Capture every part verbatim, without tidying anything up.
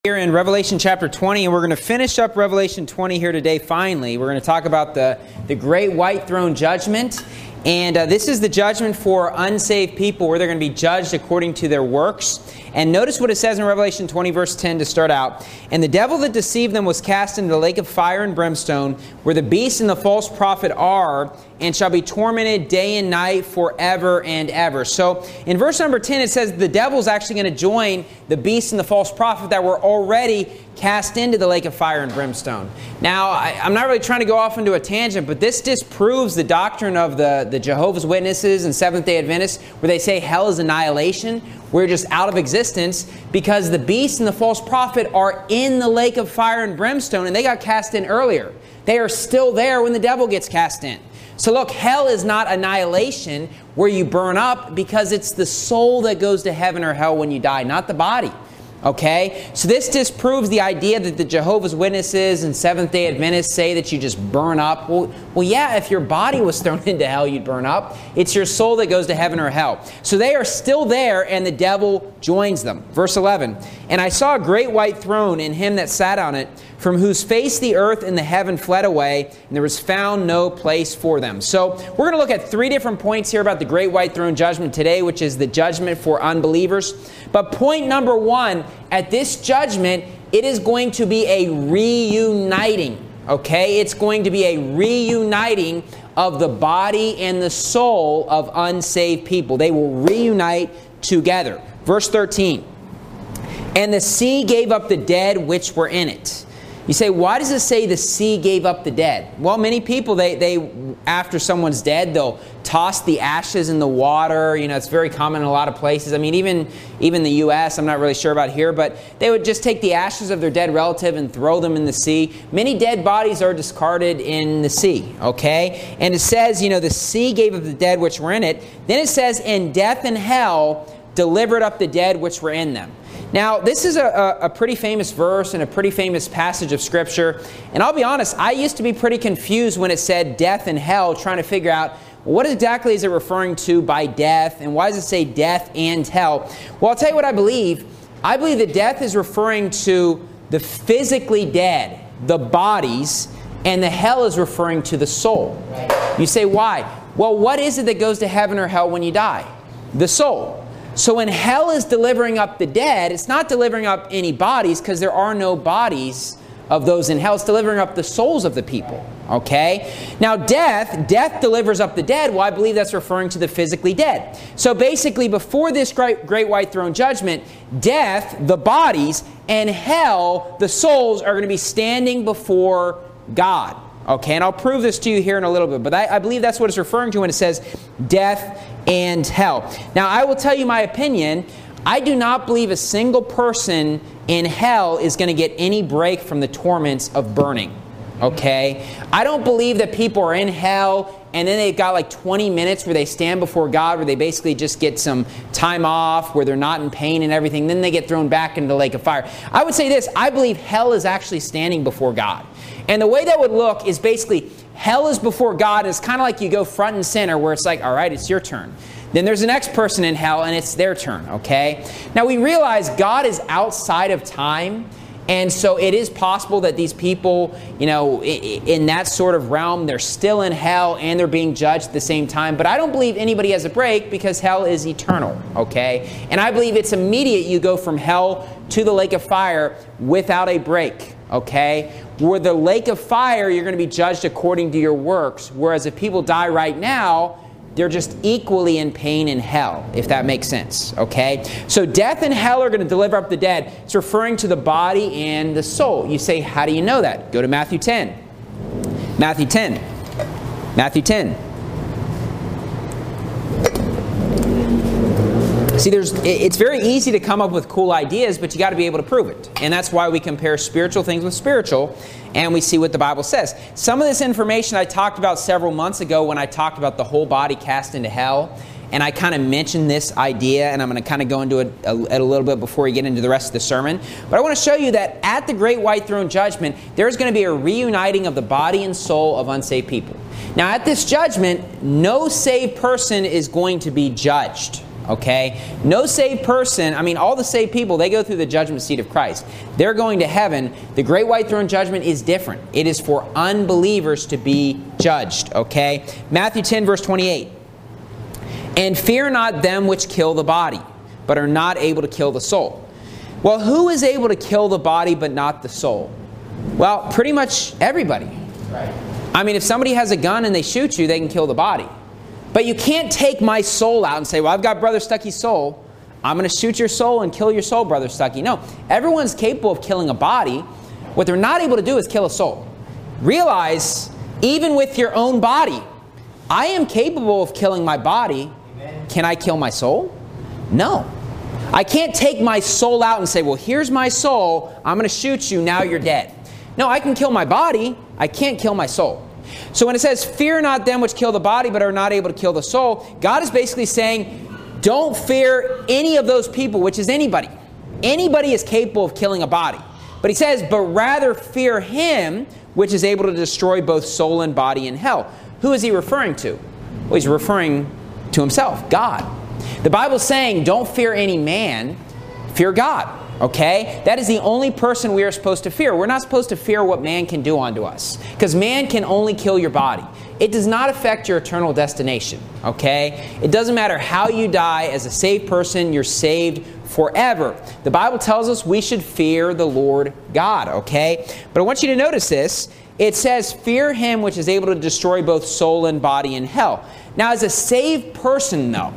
Here in Revelation chapter twenty, and we're going to finish up Revelation twenty here today finally. We're going to talk about the, the great white throne judgment. And uh, this is the judgment for unsaved people where they're going to be judged according to their works. And notice what it says in Revelation twenty verse ten to start out. And the devil that deceived them was cast into the lake of fire and brimstone, where the beast and the false prophet are, and shall be tormented day and night forever and ever. So in verse number ten it says the devil's actually going to join the beast and the false prophet that were already cast into the lake of fire and brimstone. Now, I, I'm not really trying to go off into a tangent, but this disproves the doctrine of the, the Jehovah's Witnesses and Seventh-day Adventists, where they say hell is annihilation. We're just out of existence, because the beast and the false prophet are in the lake of fire and brimstone, and they got cast in earlier. They are still there when the devil gets cast in. So look, hell is not annihilation where you burn up, because it's the soul that goes to heaven or hell when you die, not the body. Okay? So this disproves the idea that the Jehovah's Witnesses and Seventh-day Adventists say that you just burn up. Well, well, yeah, if your body was thrown into hell, you'd burn up. It's your soul that goes to heaven or hell. So they are still there, and the devil joins them. Verse eleven, and I saw a great white throne, and him that sat on it, from whose face the earth and the heaven fled away, and there was found no place for them. So we're going to look at three different points here about the great white throne judgment today, which is the judgment for unbelievers. But point number one, at this judgment, it is going to be a reuniting. Okay? It's going to be a reuniting of the body and the soul of unsaved people. They will reunite together. Verse thirteen, and the sea gave up the dead which were in it. You say, why does it say the sea gave up the dead? Well, many people, they, they after someone's dead, they'll toss the ashes in the water. You know, it's very common in a lot of places. I mean, even, even the U S, I'm not really sure about here, but they would just take the ashes of their dead relative and throw them in the sea. Many dead bodies are discarded in the sea, okay? And it says, you know, the sea gave up the dead which were in it. Then it says, and death and hell delivered up the dead which were in them. Now, this is a, a, a pretty famous verse and a pretty famous passage of Scripture. And I'll be honest, I used to be pretty confused when it said death and hell, trying to figure out, well, what exactly is it referring to by death? And why does it say death and hell? Well, I'll tell you what I believe. I believe that death is referring to the physically dead, the bodies, and the hell is referring to the soul. Right. You say, why? Well, what is it that goes to heaven or hell when you die? The soul. So when hell is delivering up the dead, it's not delivering up any bodies, because there are no bodies of those in hell. It's delivering up the souls of the people. Okay? Now death, death delivers up the dead. Well, I believe that's referring to the physically dead. So basically, before this great, great white throne judgment, death, the bodies, and hell, the souls, are going to be standing before God. Okay, and I'll prove this to you here in a little bit, but I, I believe that's what it's referring to when it says death and hell. Now, I will tell you my opinion. I do not believe a single person in hell is going to get any break from the torments of burning. Okay? I don't believe that people are in hell and then they've got like twenty minutes where they stand before God, where they basically just get some time off, where they're not in pain and everything. Then they get thrown back into the lake of fire. I would say this. I believe hell is actually standing before God. And the way that would look is basically hell is before God. It's kind of like you go front and center, where it's like, all right, it's your turn. Then there's the next person in hell, and it's their turn, okay? Now, we realize God is outside of time, and so it is possible that these people, you know, in that sort of realm, they're still in hell and they're being judged at the same time. But I don't believe anybody has a break, because hell is eternal, okay? And I believe it's immediate. You go from hell to the lake of fire without a break, okay? Where the lake of fire, you're going to be judged according to your works. Whereas if people die right now, they're just equally in pain in hell, if that makes sense, okay? So death and hell are going to deliver up the dead. It's referring to the body and the soul. You say, how do you know that? Go to Matthew ten. Matthew ten. Matthew ten. See, there's, it's very easy to come up with cool ideas, but you got to be able to prove it. And that's why we compare spiritual things with spiritual, and we see what the Bible says. Some of this information I talked about several months ago when I talked about the whole body cast into hell. And I kind of mentioned this idea, and I'm going to kind of go into it a, a little bit before we get into the rest of the sermon. But I want to show you that at the great white throne judgment, there's going to be a reuniting of the body and soul of unsaved people. Now, at this judgment, no saved person is going to be judged. Okay? No saved person, I mean, all the saved people, they go through the judgment seat of Christ. They're going to heaven. The great white throne judgment is different. It is for unbelievers to be judged. Okay? Matthew ten, verse twenty-eight. And fear not them which kill the body, but are not able to kill the soul. Well, who is able to kill the body but not the soul? Well, pretty much everybody. Right. I mean, if somebody has a gun and they shoot you, they can kill the body. But you can't take my soul out and say, well, I've got Brother Stuckey's soul. I'm going to shoot your soul and kill your soul, Brother Stuckey. No, everyone's capable of killing a body. What they're not able to do is kill a soul. Realize, even with your own body, I am capable of killing my body. Can I kill my soul? No. I can't take my soul out and say, well, here's my soul. I'm going to shoot you. Now you're dead. No, I can kill my body. I can't kill my soul. So when it says, fear not them which kill the body but are not able to kill the soul, God is basically saying, don't fear any of those people, which is anybody. Anybody is capable of killing a body. But he says, but rather fear him which is able to destroy both soul and body in hell. Who is he referring to? Well, he's referring to himself, God. The Bible's saying, don't fear any man, fear God. Okay? That is the only person we are supposed to fear. We're not supposed to fear what man can do unto us. Because man can only kill your body. It does not affect your eternal destination. Okay? It doesn't matter how you die. As a saved person, you're saved forever. The Bible tells us we should fear the Lord God. Okay? But I want you to notice this. It says, fear him which is able to destroy both soul and body in hell. Now, as a saved person, though,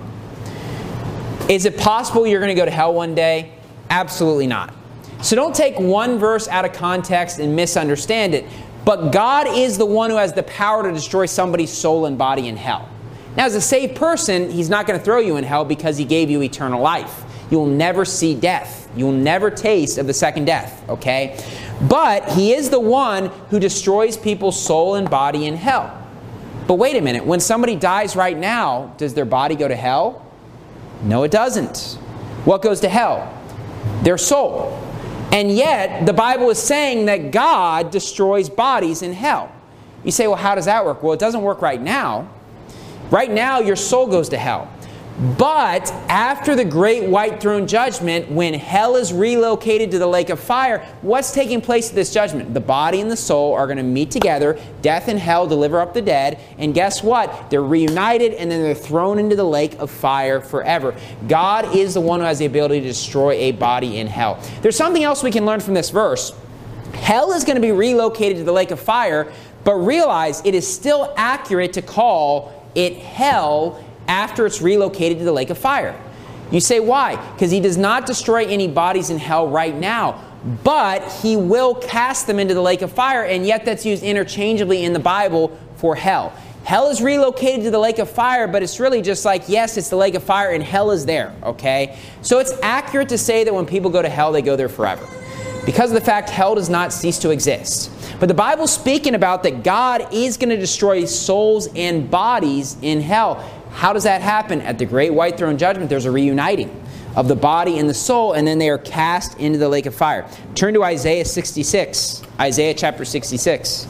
is it possible you're going to go to hell one day? Absolutely not. So don't take one verse out of context and misunderstand it. But God is the one who has the power to destroy somebody's soul and body in hell. Now, as a saved person, he's not going to throw you in hell because he gave you eternal life. You'll never see death. You'll never taste of the second death, okay? But he is the one who destroys people's soul and body in hell. But wait a minute. When somebody dies right now, does their body go to hell? No, it doesn't. What goes to hell? Their soul. And yet, the Bible is saying that God destroys bodies in hell. You say, well, how does that work? Well, it doesn't work right now. Right now, your soul goes to hell. But after the great white throne judgment, when hell is relocated to the lake of fire, what's taking place at this judgment? The body and the soul are going to meet together. Death and hell deliver up the dead. And guess what? They're reunited and then they're thrown into the lake of fire forever. God is the one who has the ability to destroy a body in hell. There's something else we can learn from this verse. Hell is going to be relocated to the lake of fire, but realize it is still accurate to call it hell after it's relocated to the lake of fire. You say, why? Because he does not destroy any bodies in hell right now, but he will cast them into the lake of fire, and yet that's used interchangeably in the Bible for hell. Hell is relocated to the lake of fire, but it's really just like, yes, it's the lake of fire, and hell is there, okay? So it's accurate to say that when people go to hell, they go there forever. Because of the fact hell does not cease to exist. But the Bible's speaking about that God is going to destroy souls and bodies in hell. How does that happen? At the great white throne judgment, there's a reuniting of the body and the soul, and then they are cast into the lake of fire. Turn to Isaiah sixty-six. Isaiah chapter sixty-six.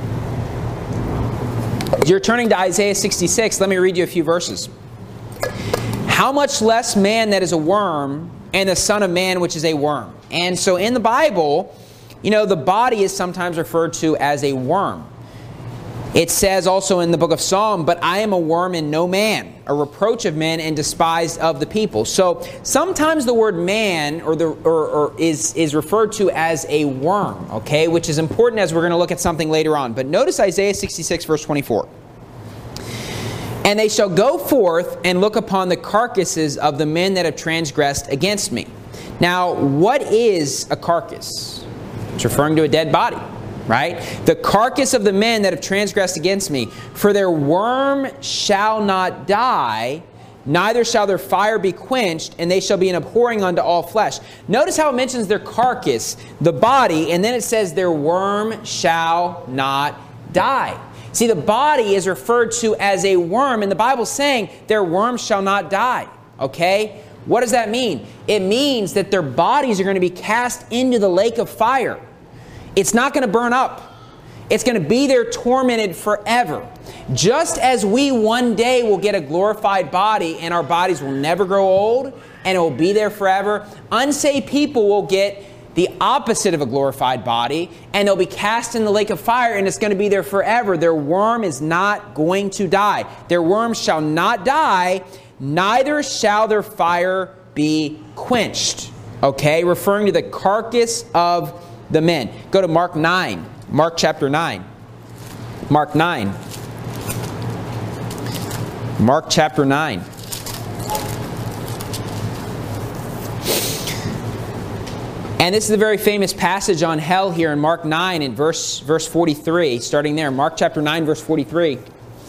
As you're turning to Isaiah sixty-six, let me read you a few verses. How much less man that is a worm, and the Son of Man which is a worm. And so in the Bible, you know, the body is sometimes referred to as a worm. It says also in the book of Psalm, but I am a worm and no man, a reproach of men and despised of the people. So sometimes the word man or the or, or is, is referred to as a worm, okay, which is important as we're going to look at something later on. But notice Isaiah sixty-six, verse twenty-four. And they shall go forth and look upon the carcasses of the men that have transgressed against me. Now, what is a carcass? It's referring to a dead body. Right? The carcass of the men that have transgressed against me. For their worm shall not die, neither shall their fire be quenched, and they shall be an abhorring unto all flesh. Notice how it mentions their carcass, the body, and then it says their worm shall not die. See, the body is referred to as a worm, and the Bible's saying their worm shall not die. Okay? What does that mean? It means that their bodies are going to be cast into the lake of fire. It's not going to burn up. It's going to be there tormented forever. Just as we one day will get a glorified body and our bodies will never grow old and it will be there forever, unsaved people will get the opposite of a glorified body, and they'll be cast in the lake of fire, and it's going to be there forever. Their worm is not going to die. Their worm shall not die, neither shall their fire be quenched. Okay, referring to the carcass of the men. Go to Mark nine. Mark chapter nine. Mark nine. Mark chapter nine. And this is a very famous passage on hell here in Mark nine in verse, verse forty-three, starting there. Mark chapter nine, verse forty-three.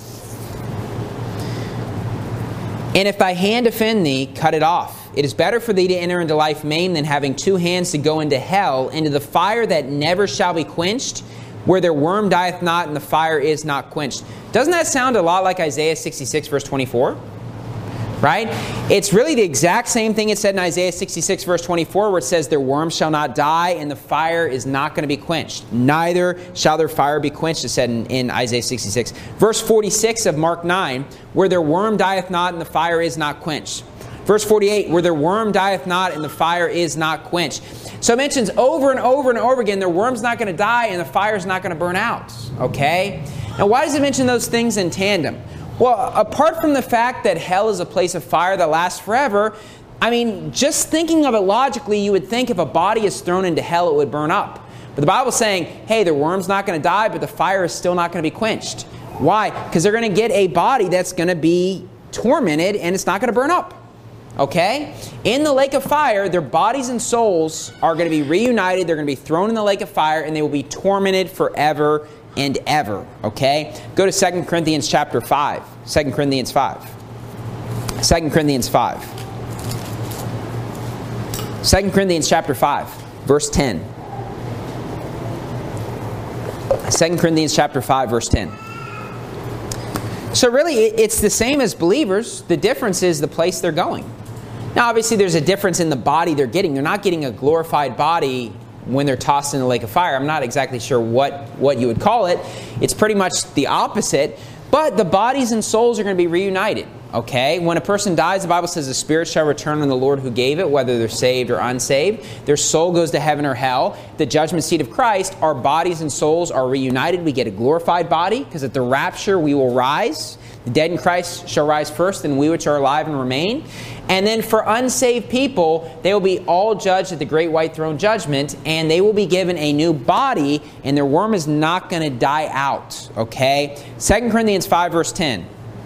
And if thy hand offend thee, cut it off. It is better for thee to enter into life maimed than having two hands to go into hell, into the fire that never shall be quenched, where their worm dieth not and the fire is not quenched. Doesn't that sound a lot like Isaiah sixty-six, verse twenty-four? Right? It's really the exact same thing it said in Isaiah sixty-six, verse twenty-four, where it says, their worm shall not die, and the fire is not going to be quenched. Neither shall their fire be quenched, it said in, in Isaiah sixty-six. Verse forty-six of Mark nine, where their worm dieth not, and the fire is not quenched. Verse forty-eight, where their worm dieth not, and the fire is not quenched. So it mentions over and over and over again, their worm's not going to die, and the fire's not going to burn out. Okay? Now, why does it mention those things in tandem? Well, apart from the fact that hell is a place of fire that lasts forever, I mean, just thinking of it logically, you would think if a body is thrown into hell, it would burn up. But the Bible's saying, hey, the worm's not going to die, but the fire is still not going to be quenched. Why? Because they're going to get a body that's going to be tormented, and it's not going to burn up. Okay? In the lake of fire, their bodies and souls are going to be reunited. They're going to be thrown in the lake of fire, and they will be tormented forever and ever. Okay? Go to Second Corinthians chapter five. Second Corinthians five. Second Corinthians five. Second Corinthians chapter five, verse ten. Second Corinthians chapter five, verse ten. So really, it's the same as believers. The difference is the place they're going. Now, obviously, there's a difference in the body they're getting. They're not getting a glorified body when they're tossed in the lake of fire. I'm not exactly sure what, what you would call it. It's pretty much the opposite. But the bodies and souls are going to be reunited. Okay? When a person dies, the Bible says the spirit shall return on the Lord who gave it, whether they're saved or unsaved. Their soul goes to heaven or hell. The judgment seat of Christ, our bodies and souls are reunited. We get a glorified body, because at the rapture we will rise. The dead in Christ shall rise first, and we which are alive and remain. And then for unsaved people, they will be all judged at the great white throne judgment, and they will be given a new body, and their worm is not going to die out. Okay? Second Corinthians five, verse ten.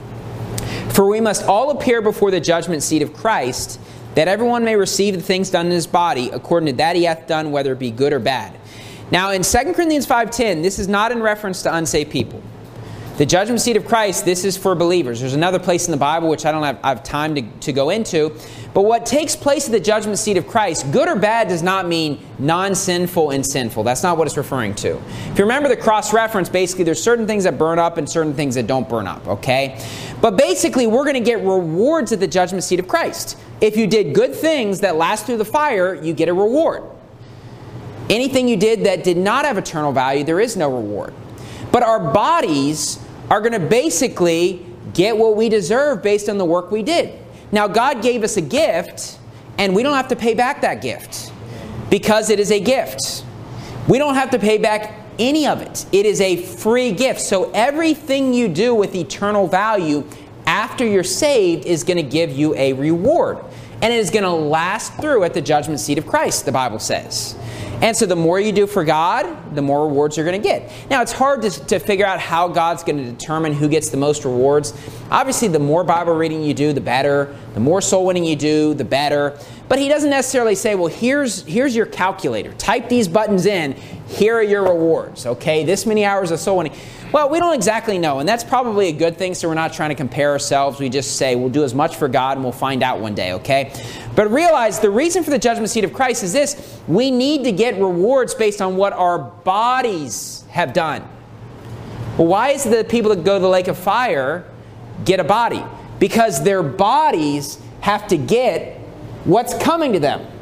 For we must all appear before the judgment seat of Christ, that everyone may receive the things done in his body, according to that he hath done, whether it be good or bad. Now, in Second Corinthians five ten, this is not in reference to unsaved people. The judgment seat of Christ, this is for believers. There's another place in the Bible which I don't have, I have time to, to go into. But what takes place at the judgment seat of Christ, good or bad, does not mean non-sinful and sinful. That's not what it's referring to. If you remember the cross-reference, basically there's certain things that burn up and certain things that don't burn up. Okay? But basically, we're going to get rewards at the judgment seat of Christ. If you did good things that last through the fire, you get a reward. Anything you did that did not have eternal value, there is no reward. But our bodies are going to basically get what we deserve based on the work we did. Now, God gave us a gift, and we don't have to pay back that gift because it is a gift. We don't have to pay back any of it. It is a free gift. So everything you do with eternal value after you're saved is going to give you a reward. And it is going to last through at the judgment seat of Christ, the Bible says. And so the more you do for God, the more rewards you're going to get. Now, it's hard to, to figure out how God's going to determine who gets the most rewards. Obviously, the more Bible reading you do, the better. The more soul winning you do, the better. But he doesn't necessarily say, well, here's, here's your calculator. Type these buttons in. Here are your rewards. Okay, this many hours of soul winning. Well, we don't exactly know, and that's probably a good thing, so we're not trying to compare ourselves. We just say we'll do as much for God, and we'll find out one day, okay? But realize the reason for the judgment seat of Christ is this. We need to get rewards based on what our bodies have done. Well, why is it that people that go to the lake of fire get a body? Because their bodies have to get what's coming to them.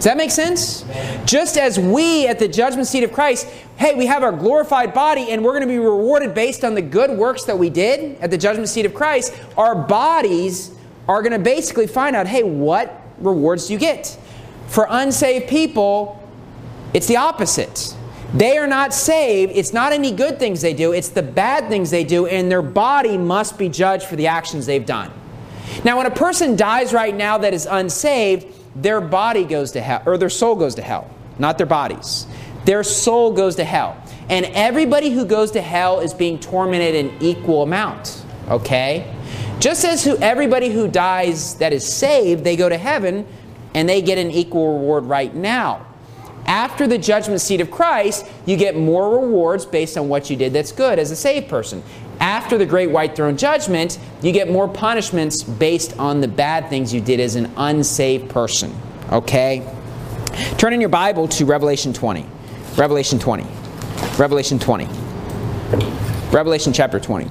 Does that make sense? Just as we at the judgment seat of Christ, hey, we have our glorified body and we're going to be rewarded based on the good works that we did at the judgment seat of Christ, our bodies are going to basically find out, hey, what rewards do you get? For unsaved people, it's the opposite. They are not saved. It's not any good things they do. It's the bad things they do, and their body must be judged for the actions they've done. Now, when a person dies right now that is unsaved, their body goes to hell, or their soul goes to hell, not their bodies. Their soul goes to hell. And everybody who goes to hell is being tormented in equal amount. Okay? Just as who, everybody who dies that is saved, they go to heaven, and they get an equal reward right now. After the judgment seat of Christ, you get more rewards based on what you did that's good as a saved person. After the great white throne judgment, you get more punishments based on the bad things you did as an unsaved person. Okay? Turn in your Bible to Revelation twenty. Revelation twenty. Revelation twenty. Revelation chapter twenty.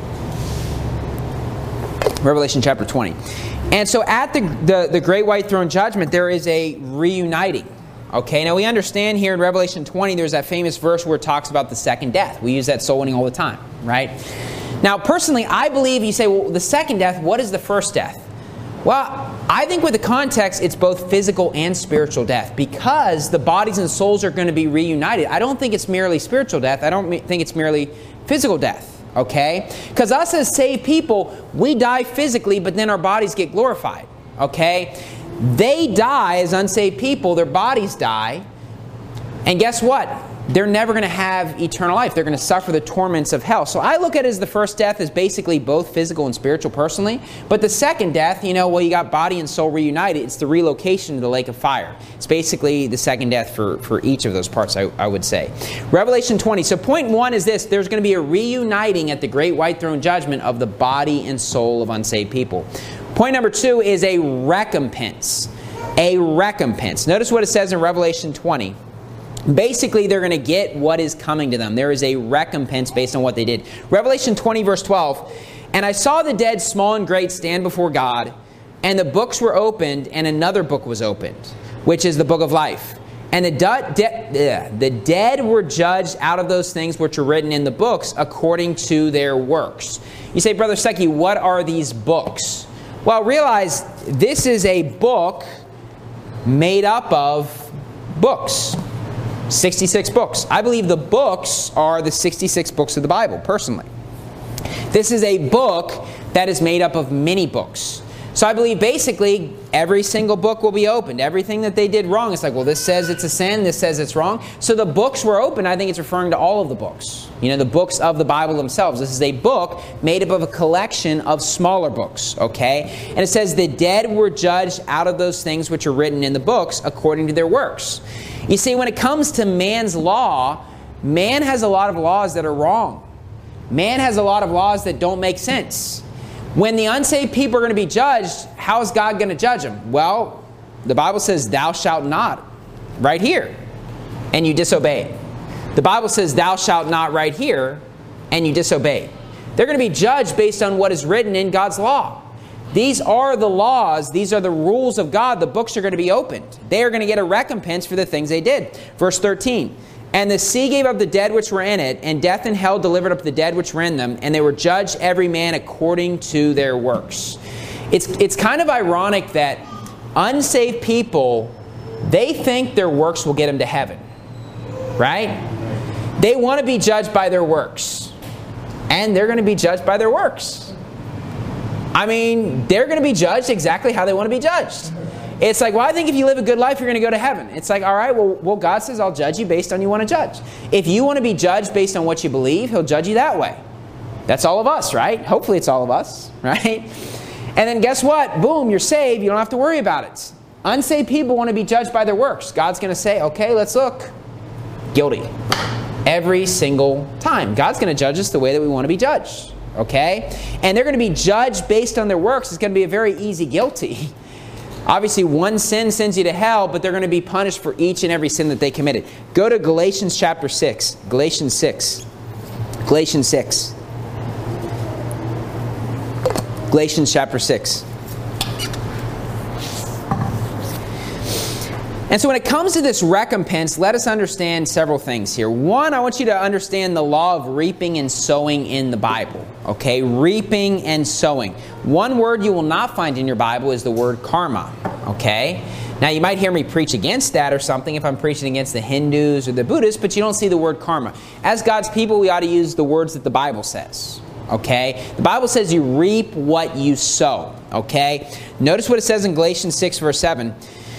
Revelation chapter twenty. And so at the, the, the great white throne judgment, there is a reuniting. Okay, now we understand here in Revelation twenty, there's that famous verse where it talks about the second death. We use that soul winning all the time, right? Now, personally, I believe you say, well, the second death, what is the first death? Well, I think with the context, it's both physical and spiritual death because the bodies and souls are going to be reunited. I don't think it's merely spiritual death. I don't think it's merely physical death, okay? Because us as saved people, we die physically, but then our bodies get glorified, okay? They die as unsaved people, their bodies die, and guess what? They're never going to have eternal life. They're going to suffer the torments of hell. So I look at it as the first death as basically both physical and spiritual personally. But the second death, you know, well, you got body and soul reunited. It's the relocation to the lake of fire. It's basically the second death for, for each of those parts, I, I would say. Revelation twenty. So point one is this. There's going to be a reuniting at the great white throne judgment of the body and soul of unsaved people. Point number two is a recompense. A recompense. Notice what it says in Revelation twenty. Basically, they're going to get what is coming to them. There is a recompense based on what they did. Revelation twenty, verse twelve. And I saw the dead, small and great, stand before God, and the books were opened, and another book was opened, which is the book of life. And the, de- de- the dead were judged out of those things which are written in the books according to their works. You say, Brother Secchi, what are these books? Well, realize this is a book made up of books. sixty-six books. I believe the books are the sixty-six books of the Bible, personally. This is a book that is made up of many books. So I believe basically every single book will be opened. Everything that they did wrong, it's like, well, this says it's a sin, this says it's wrong. So the books were open. I think it's referring to all of the books. You know, the books of the Bible themselves. This is a book made up of a collection of smaller books, okay? And it says the dead were judged out of those things which are written in the books according to their works. You see, when it comes to man's law, man has a lot of laws that are wrong. Man has a lot of laws that don't make sense. When the unsaved people are going to be judged, how is God going to judge them? Well, the Bible says, thou shalt not, right here, and you disobeyed. The Bible says, thou shalt not, right here, and you disobeyed. They're going to be judged based on what is written in God's law. These are the laws. These are the rules of God. The books are going to be opened. They are going to get a recompense for the things they did. Verse thirteen. And the sea gave up the dead which were in it, and death and hell delivered up the dead which were in them, and they were judged every man according to their works. It's, it's kind of ironic that unsaved people, they think their works will get them to heaven. Right? They want to be judged by their works. And they're going to be judged by their works. I mean, they're going to be judged exactly how they want to be judged. It's like, well, I think if you live a good life, you're going to go to heaven. It's like, all right, well, well, God says I'll judge you based on you want to judge. If you want to be judged based on what you believe, He'll judge you that way. That's all of us, right? Hopefully it's all of us, right? And then guess what? Boom, you're saved. You don't have to worry about it. Unsaved people want to be judged by their works. God's going to say, okay, let's look. Guilty. Every single time. God's going to judge us the way that we want to be judged. Okay? And they're going to be judged based on their works. It's going to be a very easy guilty. Obviously, one sin sends you to hell, but they're going to be punished for each and every sin that they committed. Go to Galatians chapter six. Galatians six. Galatians six. Galatians chapter six. And so when it comes to this recompense, let us understand several things here. One, I want you to understand the law of reaping and sowing in the Bible. Okay, reaping and sowing. One word you will not find in your Bible is the word karma. Okay? Now you might hear me preach against that or something if I'm preaching against the Hindus or the Buddhists, but you don't see the word karma. As God's people, we ought to use the words that the Bible says. Okay? The Bible says you reap what you sow. Okay? Notice what it says in Galatians six verse seven.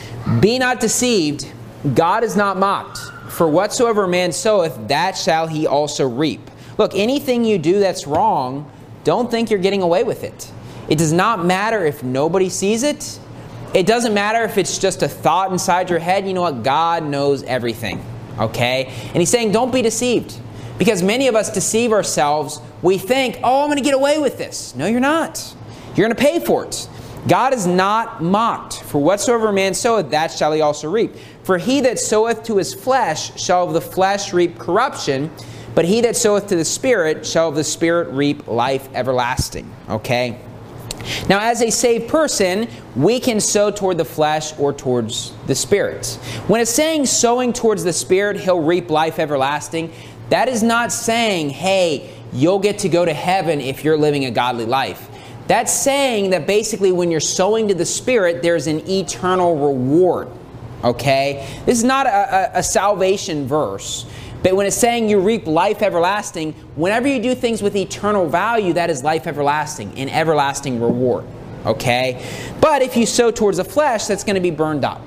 Be not deceived, God is not mocked. For whatsoever a man soweth, that shall he also reap. Look, anything you do that's wrong, don't think you're getting away with it. It does not matter if nobody sees it. It doesn't matter if it's just a thought inside your head. You know what? God knows everything. Okay? And he's saying, don't be deceived. Because many of us deceive ourselves. We think, oh, I'm going to get away with this. No, you're not. You're going to pay for it. God is not mocked. For whatsoever a man soweth, that shall he also reap. For he that soweth to his flesh shall of the flesh reap corruption, but he that soweth to the Spirit shall of the Spirit reap life everlasting. Okay? Now, as a saved person, we can sow toward the flesh or towards the Spirit. When it's saying sowing towards the Spirit, he'll reap life everlasting, that is not saying, hey, you'll get to go to heaven if you're living a godly life. That's saying that basically when you're sowing to the Spirit, there's an eternal reward. Okay? This is not a, a, a salvation verse. But when it's saying you reap life everlasting, whenever you do things with eternal value, that is life everlasting, an everlasting reward. Okay? But if you sow towards the flesh, that's going to be burned up.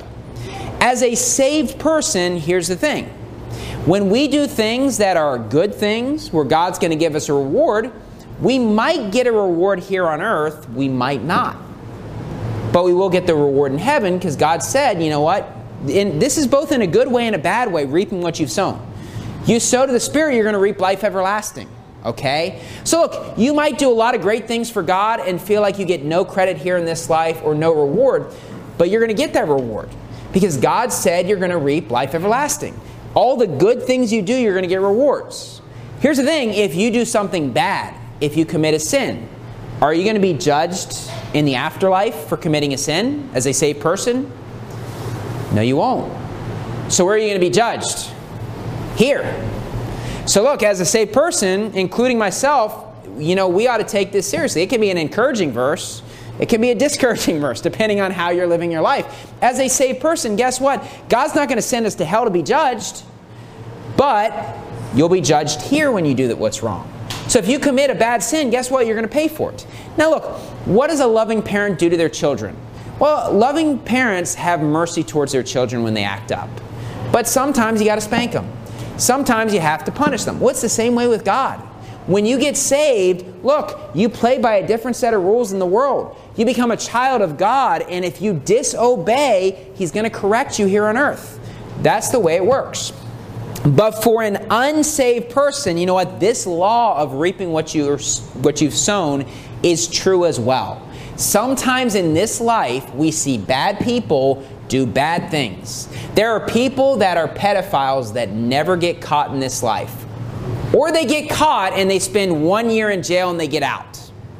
As a saved person, here's the thing. When we do things that are good things, where God's going to give us a reward, we might get a reward here on earth, we might not. But we will get the reward in heaven because God said, you know what? And this is both in a good way and a bad way, reaping what you've sown. You sow to the Spirit, you're going to reap life everlasting. Okay? So look, you might do a lot of great things for God and feel like you get no credit here in this life or no reward, but you're going to get that reward because God said you're going to reap life everlasting. All the good things you do, you're going to get rewards. Here's the thing, if you do something bad, if you commit a sin, are you going to be judged in the afterlife for committing a sin as a saved person? No, you won't. So where are you going to be judged? Here. So look, as a saved person, including myself, you know, we ought to take this seriously. It can be an encouraging verse. It can be a discouraging verse, depending on how you're living your life. As a saved person, guess what? God's not going to send us to hell to be judged, but you'll be judged here when you do that what's wrong. So if you commit a bad sin, guess what? You're going to pay for it. Now look, what does a loving parent do to their children? Well, loving parents have mercy towards their children when they act up. But sometimes you got to spank them. Sometimes you have to punish them. Well, it's the same way with God. When you get saved, look, you play by a different set of rules in the world. You become a child of God, and if you disobey, He's going to correct you here on earth. That's the way it works. But for an unsaved person, you know what? This law of reaping what you what you've sown is true as well. Sometimes in this life, we see bad people do bad things. There are people that are pedophiles that never get caught in this life. Or they get caught and they spend one year in jail and they get out.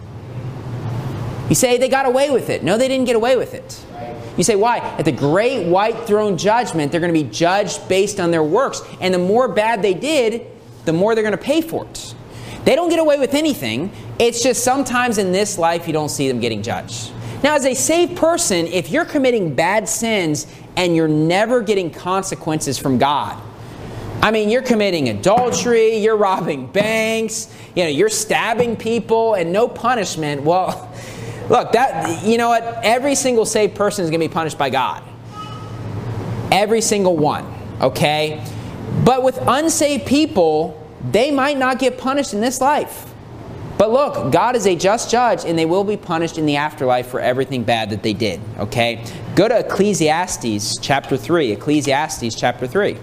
You say they got away with it. No, they didn't get away with it. You say, why? At the great white throne judgment, they're going to be judged based on their works. And the more bad they did, the more they're going to pay for it. They don't get away with anything. It's just sometimes in this life you don't see them getting judged. Now, as a saved person, if you're committing bad sins and you're never getting consequences from God, I mean, you're committing adultery, you're robbing banks, you know, you're stabbing people and no punishment. Well, look, that, you know what? Every single saved person is going to be punished by God. Every single one, okay? But with unsaved people, they might not get punished in this life. But look, God is a just judge, and they will be punished in the afterlife for everything bad that they did, okay? Go to Ecclesiastes chapter three. Ecclesiastes chapter three.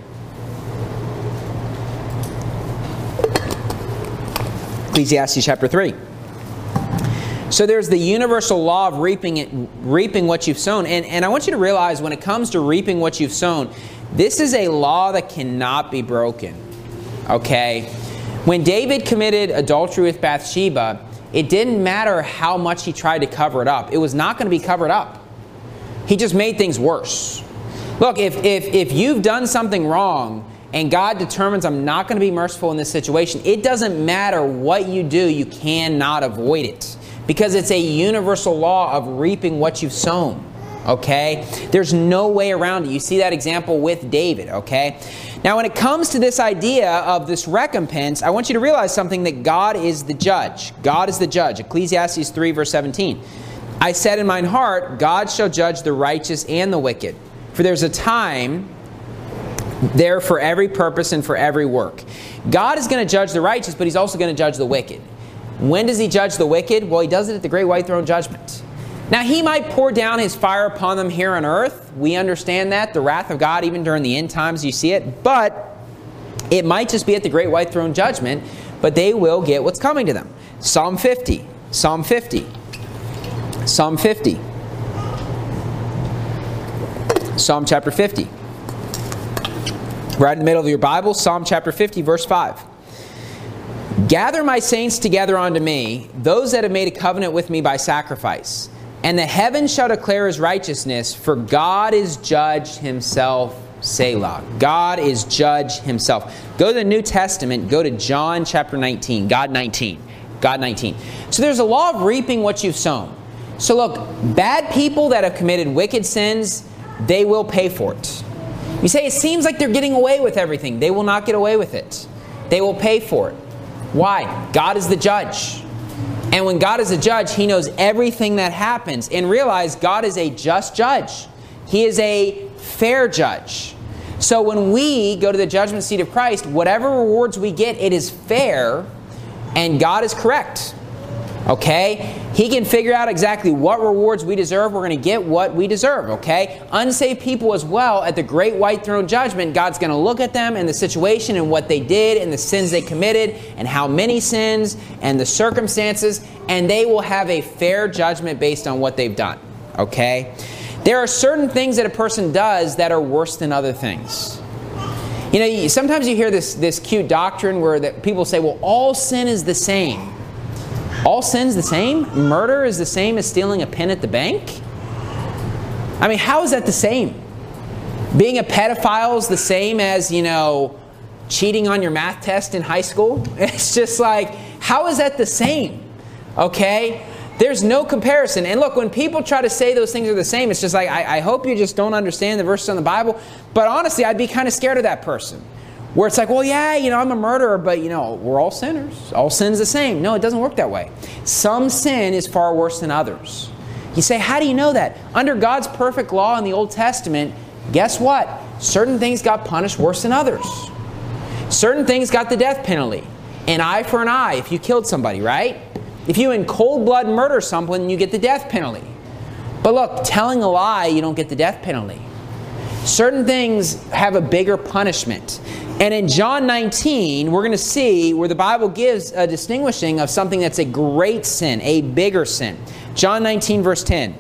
Ecclesiastes chapter three. So there's the universal law of reaping it, reaping what you've sown. And, and I want you to realize when it comes to reaping what you've sown, this is a law that cannot be broken. Okay? When David committed adultery with Bathsheba, it didn't matter how much he tried to cover it up. It was not going to be covered up. He just made things worse. Look, if, if, if you've done something wrong and God determines I'm not going to be merciful in this situation, it doesn't matter what you do, you cannot avoid it. Because it's a universal law of reaping what you've sown. Okay? There's no way around it. You see that example with David. Okay? Now, when it comes to this idea of this recompense, I want you to realize something, that God is the judge. God is the judge. Ecclesiastes three, verse seventeen. I said in mine heart, God shall judge the righteous and the wicked. For there's a time there for every purpose and for every work. God is going to judge the righteous, but He's also going to judge the wicked. When does He judge the wicked? Well, He does it at the great white throne judgment. Now, He might pour down His fire upon them here on earth. We understand that, the wrath of God, even during the end times, you see it. But it might just be at the great white throne judgment, but they will get what's coming to them. Psalm fifty. Psalm fifty. Psalm fifty. Psalm chapter fifty. Right in the middle of your Bible, Psalm chapter fifty, verse five. Gather my saints together unto me, those that have made a covenant with me by sacrifice. And the heavens shall declare His righteousness, for God is judge Himself, Selah. God is judge Himself. Go to the New Testament, go to John chapter nineteen, God nineteen. God nineteen. So there's a law of reaping what you've sown. So look, bad people that have committed wicked sins, they will pay for it. You say, it seems like they're getting away with everything. They will not get away with it. They will pay for it. Why? God is the judge. And when God is a judge, He knows everything that happens. And realize God is a just judge. He is a fair judge. So when we go to the judgment seat of Christ, whatever rewards we get, it is fair, and God is correct. Okay? He can figure out exactly what rewards we deserve. We're going to get what we deserve. Okay? Unsaved people as well, at the great white throne judgment, God's going to look at them and the situation and what they did and the sins they committed and how many sins and the circumstances, and they will have a fair judgment based on what they've done. Okay? There are certain things that a person does that are worse than other things. You know, sometimes you hear this, this cute doctrine where that people say, well, all sin is the same. All sin's the same? Murder is the same as stealing a pin at the bank? I mean, how is that the same? Being a pedophile is the same as, you know, cheating on your math test in high school? It's just like, how is that the same? Okay? There's no comparison. And look, when people try to say those things are the same, it's just like, I, I hope you just don't understand the verses in the Bible. But honestly, I'd be kind of scared of that person. Where it's like, well, yeah, you know, I'm a murderer, but, you know, we're all sinners. All sin's the same. No, it doesn't work that way. Some sin is far worse than others. You say, how do you know that? Under God's perfect law in the Old Testament, guess what? Certain things got punished worse than others. Certain things got the death penalty. An eye for an eye if you killed somebody, right? If you in cold blood murder someone, you get the death penalty. But look, telling a lie, you don't get the death penalty. Certain things have a bigger punishment. And in John nineteen, we're going to see where the Bible gives a distinguishing of something that's a great sin, a bigger sin. John nineteen, verse ten.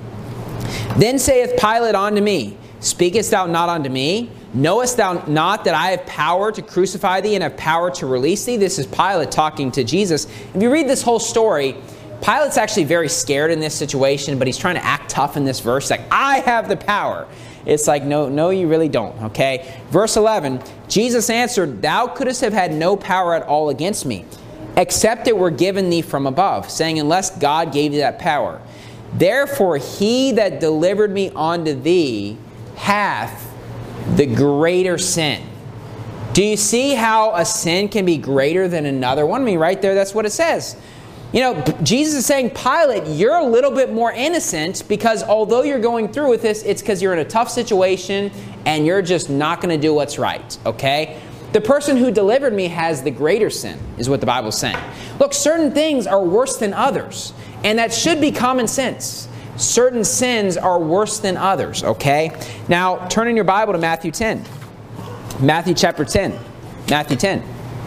Then saith Pilate unto me, Speakest thou not unto me? Knowest thou not that I have power to crucify thee and have power to release thee? This is Pilate talking to Jesus. If you read this whole story, Pilate's actually very scared in this situation, but he's trying to act tough in this verse. Like, I have the power. It's like, no, no, you really don't, okay? Verse eleven, Jesus answered, Thou couldst have had no power at all against me, except it were given thee from above, saying, Unless God gave thee that power. Therefore he that delivered me unto thee hath the greater sin. Do you see how a sin can be greater than another one? I mean, right there, that's what it says. You know, Jesus is saying, Pilate, you're a little bit more innocent because although you're going through with this, it's because you're in a tough situation and you're just not going to do what's right, okay? The person who delivered me has the greater sin, is what the Bible's saying. Look, certain things are worse than others, and that should be common sense. Certain sins are worse than others, okay? Now, turn in your Bible to Matthew ten. Matthew chapter ten. Matthew ten.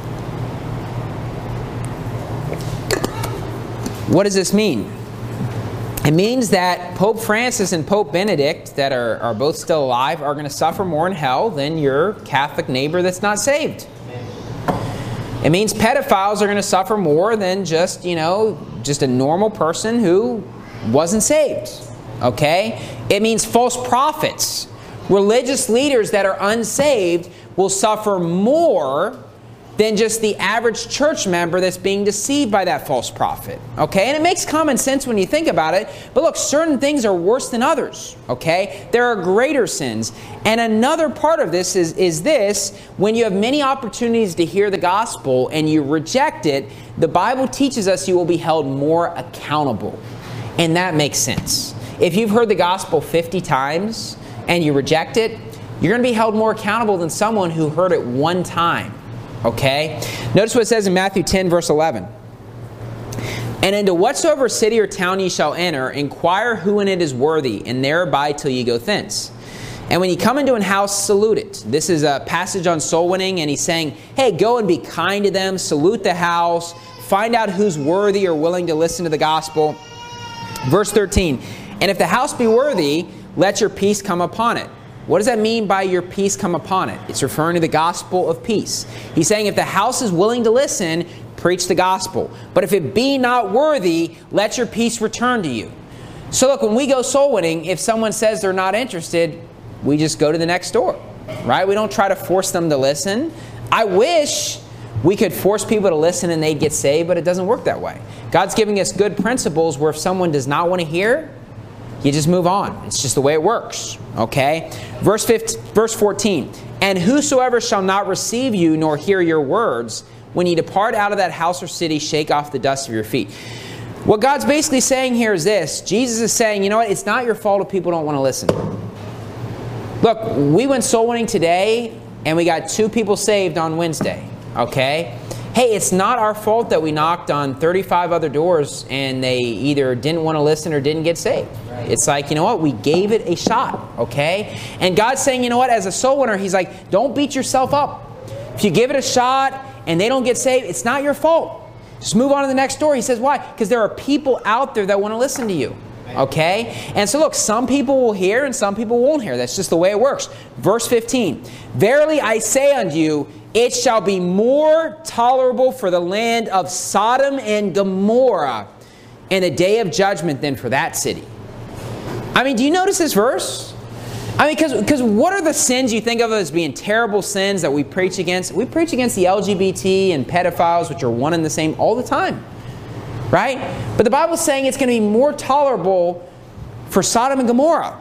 What does this mean? It means that Pope Francis and Pope Benedict, that are, are both still alive, are going to suffer more in hell than your Catholic neighbor that's not saved. It means pedophiles are going to suffer more than just, you know, just a normal person who wasn't saved. Okay? It means false prophets Religious leaders that are unsaved will suffer more than just the average church member that's being deceived by that false prophet. Okay? And it makes common sense when you think about it. But look, certain things are worse than others. Okay? There are greater sins. And another part of this is, is this: when you have many opportunities to hear the gospel and you reject it, the Bible teaches us you will be held more accountable. And that makes sense. If you've heard the gospel fifty times and you reject it, you're going to be held more accountable than someone who heard it one time. Okay? Notice what it says in Matthew ten, verse eleven. And into whatsoever city or town ye shall enter, inquire who in it is worthy, and there abide till ye go thence. And when ye come into an house, salute it. This is a passage on soul winning, and he's saying, hey, go and be kind to them, salute the house, find out who's worthy or willing to listen to the gospel. Verse thirteen, and if the house be worthy, let your peace come upon it. What does that mean by your peace come upon it? It's referring to the gospel of peace. He's saying if the house is willing to listen, preach the gospel. But if it be not worthy, let your peace return to you. So look, when we go soul winning, if someone says they're not interested, we just go to the next door, right? We don't try to force them to listen. I wish we could force people to listen and they'd get saved, but it doesn't work that way. God's giving us good principles where if someone does not want to hear, you just move on. It's just the way it works. Okay? Verse fifteen, verse fourteen. And whosoever shall not receive you nor hear your words, when ye depart out of that house or city, shake off the dust of your feet. What God's basically saying here is this. Jesus is saying, you know what? It's not your fault if people don't want to listen. Look, we went soul winning today, and we got two people saved on Wednesday. Okay? Hey, it's not our fault that we knocked on thirty-five other doors and they either didn't want to listen or didn't get saved. Right. It's like, you know what? We gave it a shot, okay? And God's saying, you know what? As a soul winner, He's like, don't beat yourself up. If you give it a shot and they don't get saved, it's not your fault. Just move on to the next door. He says, why? Because there are people out there that want to listen to you. Okay? And so look, some people will hear and some people won't hear. That's just the way it works. Verse fifteen. Verily I say unto you, it shall be more tolerable for the land of Sodom and Gomorrah in the day of judgment than for that city. I mean, do you notice this verse? I mean, because because what are the sins you think of as being terrible sins that we preach against? We preach against the L G B T and pedophiles, which are one and the same all the time. Right? But the Bible's saying it's going to be more tolerable for Sodom and Gomorrah.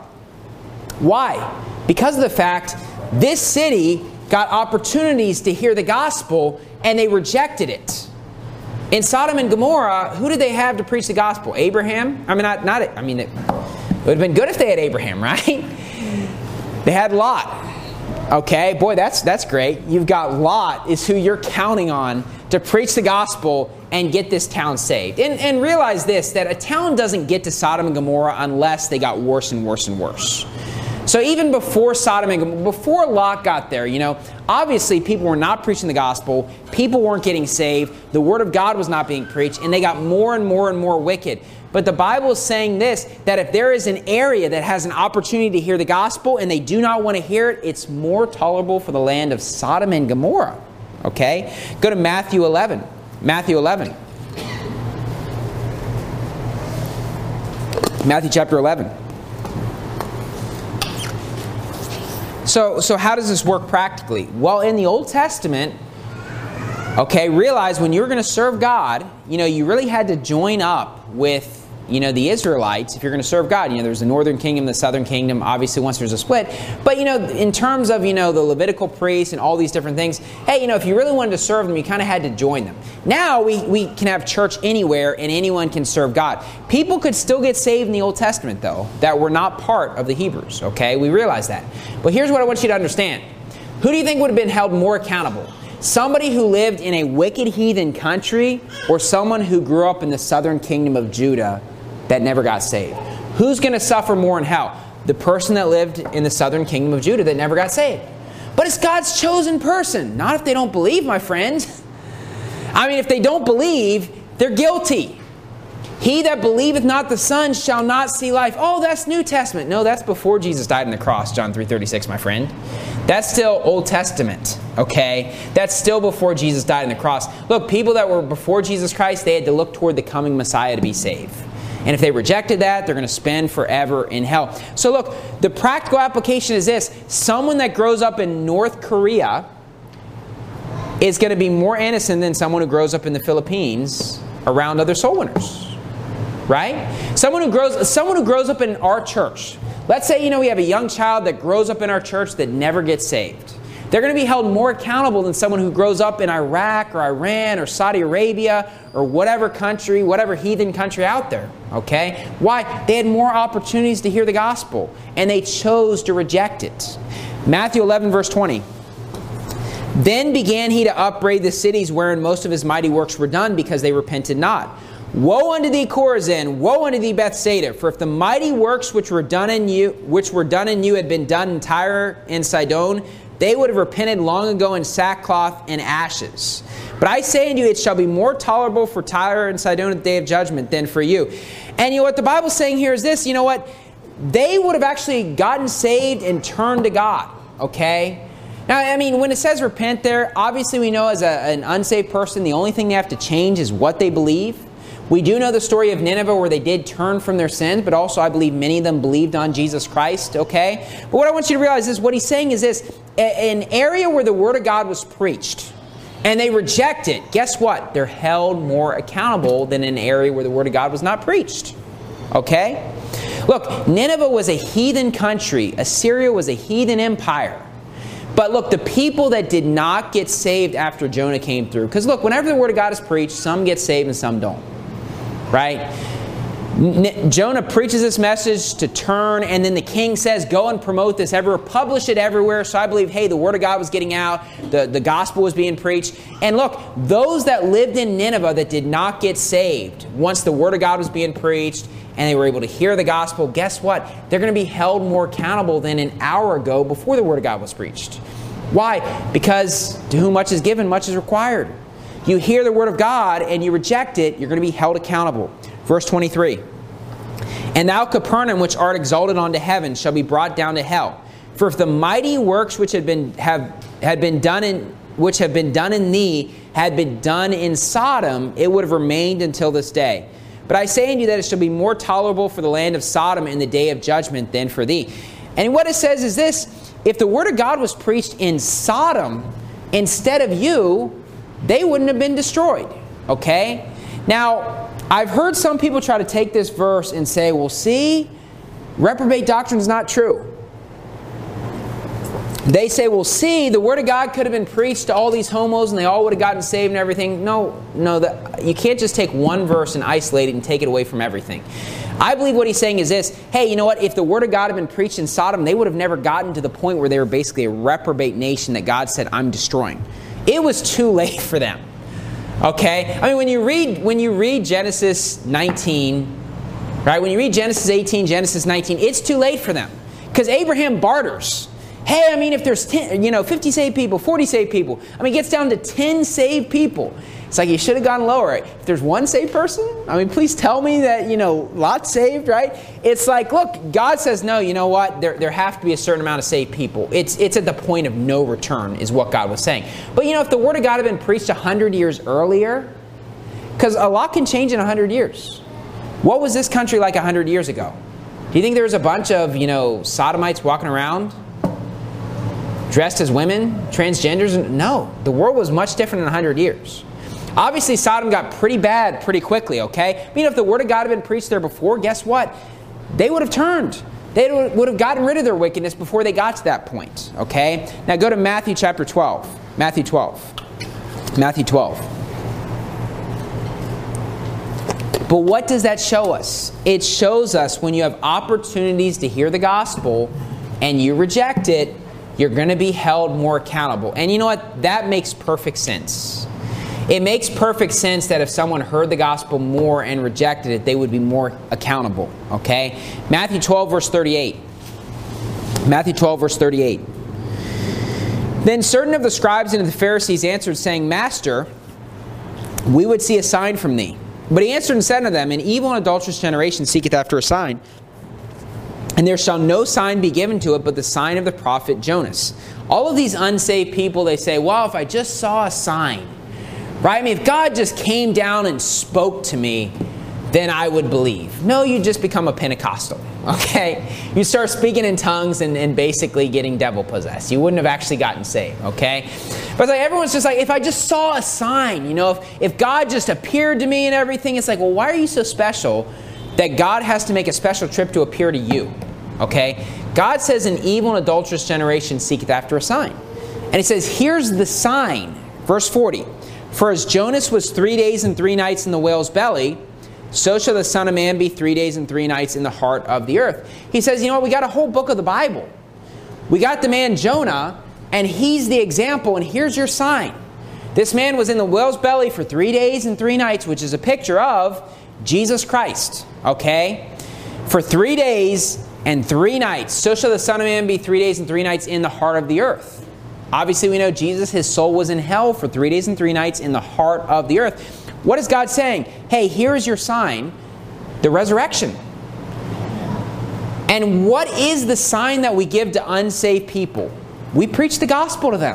Why? Because of the fact this city got opportunities to hear the gospel and they rejected it. In Sodom and Gomorrah, who did they have to preach the gospel? Abraham? I mean, not, not I mean, it would have been good if they had Abraham, right? They had Lot. Okay, boy, that's that's great. You've got Lot is who you're counting on to preach the gospel and get this town saved. And, and realize this, that a town doesn't get to Sodom and Gomorrah unless they got worse and worse and worse. So even before Sodom and Gomorrah, before Lot got there, you know, obviously people were not preaching the gospel. People weren't getting saved. The word of God was not being preached. And they got more and more and more wicked. But the Bible is saying this, that if there is an area that has an opportunity to hear the gospel and they do not want to hear it, it's more tolerable for the land of Sodom and Gomorrah. Okay? Go to Matthew eleven. Matthew eleven. Matthew chapter eleven. So, so how does this work practically? Well, in the Old Testament, okay, realize when you were going to serve God, you know, you really had to join up with, you know, the Israelites if you're going to serve God. You know, there's the northern kingdom, the southern kingdom, obviously once there's a split. But, you know, in terms of, you know, the Levitical priests and all these different things, hey, you know, if you really wanted to serve them, you kind of had to join them. Now we, we can have church anywhere and anyone can serve God. People could still get saved in the Old Testament, though, that were not part of the Hebrews, okay? We realize that. But here's what I want you to understand. Who do you think would have been held more accountable? Somebody who lived in a wicked heathen country or someone who grew up in the southern kingdom of Judah that never got saved? Who's going to suffer more in hell? The person that lived in the southern kingdom of Judah that never got saved. But it's God's chosen person. Not if they don't believe, my friends. I mean, if they don't believe, they're guilty. He that believeth not the Son shall not see life. Oh, that's New Testament. No, that's before Jesus died on the cross, John three thirty-six, my friend. That's still Old Testament, okay? That's still before Jesus died on the cross. Look, people that were before Jesus Christ, they had to look toward the coming Messiah to be saved. And if they rejected that, they're going to spend forever in hell. So look, the practical application is this. Someone that grows up in North Korea is going to be more innocent than someone who grows up in the Philippines around other soul winners. Right? Someone who grows, someone who grows up in our church. Let's say, you know, we have a young child that grows up in our church that never gets saved. They're going to be held more accountable than someone who grows up in Iraq or Iran or Saudi Arabia or whatever country, whatever heathen country out there. Okay? Why? They had more opportunities to hear the gospel, and they chose to reject it. Matthew eleven, verse twenty. Then began he to upbraid the cities wherein most of his mighty works were done, because they repented not. Woe unto thee, Chorazin! Woe unto thee, Bethsaida! For if the mighty works which were done in you, which were done in you, had been done in Tyre and Sidon, they would have repented long ago in sackcloth and ashes. But I say unto you, it shall be more tolerable for Tyre and Sidon at the day of judgment than for you. And you know what the Bible's saying here is this. You know what? They would have actually gotten saved and turned to God. Okay? Now, I mean, when it says repent there, obviously we know as a, an unsaved person, the only thing they have to change is what they believe. We do know the story of Nineveh where they did turn from their sins, but also I believe many of them believed on Jesus Christ, okay? But what I want you to realize is what he's saying is this. An area where the Word of God was preached and they reject it, guess what? They're held more accountable than an area where the Word of God was not preached, okay? Look, Nineveh was a heathen country. Assyria was a heathen empire. But look, the people that did not get saved after Jonah came through, because look, whenever the Word of God is preached, some get saved and some don't. Right? Jonah preaches this message to turn, and then the king says, go and promote this everywhere, publish it everywhere. So I believe, hey, the Word of God was getting out, the, the gospel was being preached. And look, those that lived in Nineveh that did not get saved, once the Word of God was being preached and they were able to hear the gospel, guess what? They're going to be held more accountable than an hour ago before the Word of God was preached. Why? Because to whom much is given, much is required. You hear the Word of God and you reject it, you're going to be held accountable. Verse twenty-three. And thou, Capernaum, which art exalted unto heaven, shall be brought down to hell. For if the mighty works which had been have had been done in which have been done in thee had been done in Sodom, it would have remained until this day. But I say unto you that it shall be more tolerable for the land of Sodom in the day of judgment than for thee. And what it says is this: if the Word of God was preached in Sodom instead of you, they wouldn't have been destroyed. Okay? Now, I've heard some people try to take this verse and say, well, see, reprobate doctrine is not true. They say, well, see, the Word of God could have been preached to all these homos and they all would have gotten saved and everything. No, no, that, you can't just take one verse and isolate it and take it away from everything. I believe what he's saying is this: hey, you know what? If the Word of God had been preached in Sodom, they would have never gotten to the point where they were basically a reprobate nation that God said, I'm destroying. It was too late for them. Okay? I mean, when you read when you read Genesis nineteen, right? When you read Genesis eighteen, Genesis nineteen, it's too late for them. Because Abraham barters. Hey, I mean, if there's ten, you know, fifty saved people, forty saved people, I mean, it gets down to ten saved people. It's like you should have gone lower. If there's one saved person, I mean, please tell me that, you know, Lot's saved, right? It's like, look, God says, no, you know what? There, there have to be a certain amount of saved people. It's, it's at the point of no return is what God was saying. But, you know, if the Word of God had been preached one hundred years earlier, because a lot can change in one hundred years. What was this country like one hundred years ago? Do you think there was a bunch of, you know, sodomites walking around dressed as women, transgenders? No, the world was much different in one hundred years. Obviously, Sodom got pretty bad pretty quickly, okay? I mean, if the Word of God had been preached there before, guess what? They would have turned. They would have gotten rid of their wickedness before they got to that point, okay? Now go to Matthew chapter twelve. Matthew twelve. Matthew twelve. But what does that show us? It shows us when you have opportunities to hear the gospel and you reject it, you're going to be held more accountable. And you know what? That makes perfect sense. It makes perfect sense that if someone heard the gospel more and rejected it, they would be more accountable. Okay? Matthew twelve, verse thirty-eight. Matthew twelve, verse thirty-eight. Then certain of the scribes and of the Pharisees answered, saying, Master, we would see a sign from thee. But he answered and said unto them, An evil and adulterous generation seeketh after a sign, and there shall no sign be given to it but the sign of the prophet Jonas. All of these unsaved people, they say, well, if I just saw a sign, right? I mean, if God just came down and spoke to me, then I would believe. No, you just become a Pentecostal, okay? You start speaking in tongues and, and basically getting devil-possessed. You wouldn't have actually gotten saved, okay? But like everyone's just like, if I just saw a sign, you know, if, if God just appeared to me and everything, it's like, well, why are you so special that God has to make a special trip to appear to you, okay? God says an evil and adulterous generation seeketh after a sign. And he says, here's the sign, verse forty. For as Jonas was three days and three nights in the whale's belly, so shall the Son of Man be three days and three nights in the heart of the earth. He says, you know what, we got a whole book of the Bible. We got the man Jonah, and he's the example, and here's your sign. This man was in the whale's belly for three days and three nights, which is a picture of Jesus Christ, okay? For three days and three nights, so shall the Son of Man be three days and three nights in the heart of the earth. Obviously, we know Jesus, his soul was in hell for three days and three nights in the heart of the earth. What is God saying? Hey, here is your sign, the resurrection. And what is the sign that we give to unsaved people? We preach the gospel to them,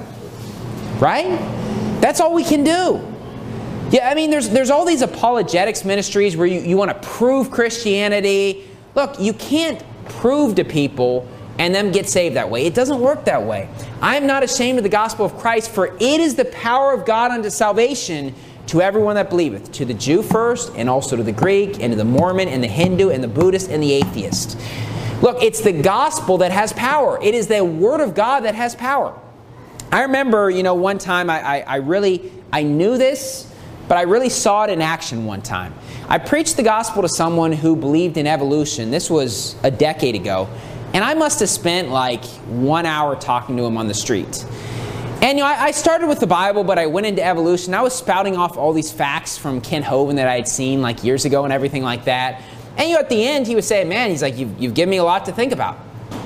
right? That's all we can do. Yeah, I mean, there's, there's all these apologetics ministries where you, you want to prove Christianity. Look, you can't prove to people and them get saved that way. It doesn't work that way. I am not ashamed of the gospel of Christ, for it is the power of God unto salvation to everyone that believeth, to the Jew first, and also to the Greek, and to the Mormon, and the Hindu, and the Buddhist, and the atheist. Look, it's the gospel that has power. It is the word of God that has power. I remember, you know, one time I, I, I really, I knew this, but I really saw it in action one time. I preached the gospel to someone who believed in evolution. This was a decade ago. And I must have spent like one hour talking to him on the street. And you know, I, I started with the Bible, but I went into evolution. I was spouting off all these facts from Ken Hovind that I had seen like years ago and everything like that. And you know, at the end, he was saying, man, he's like, you've, you've given me a lot to think about.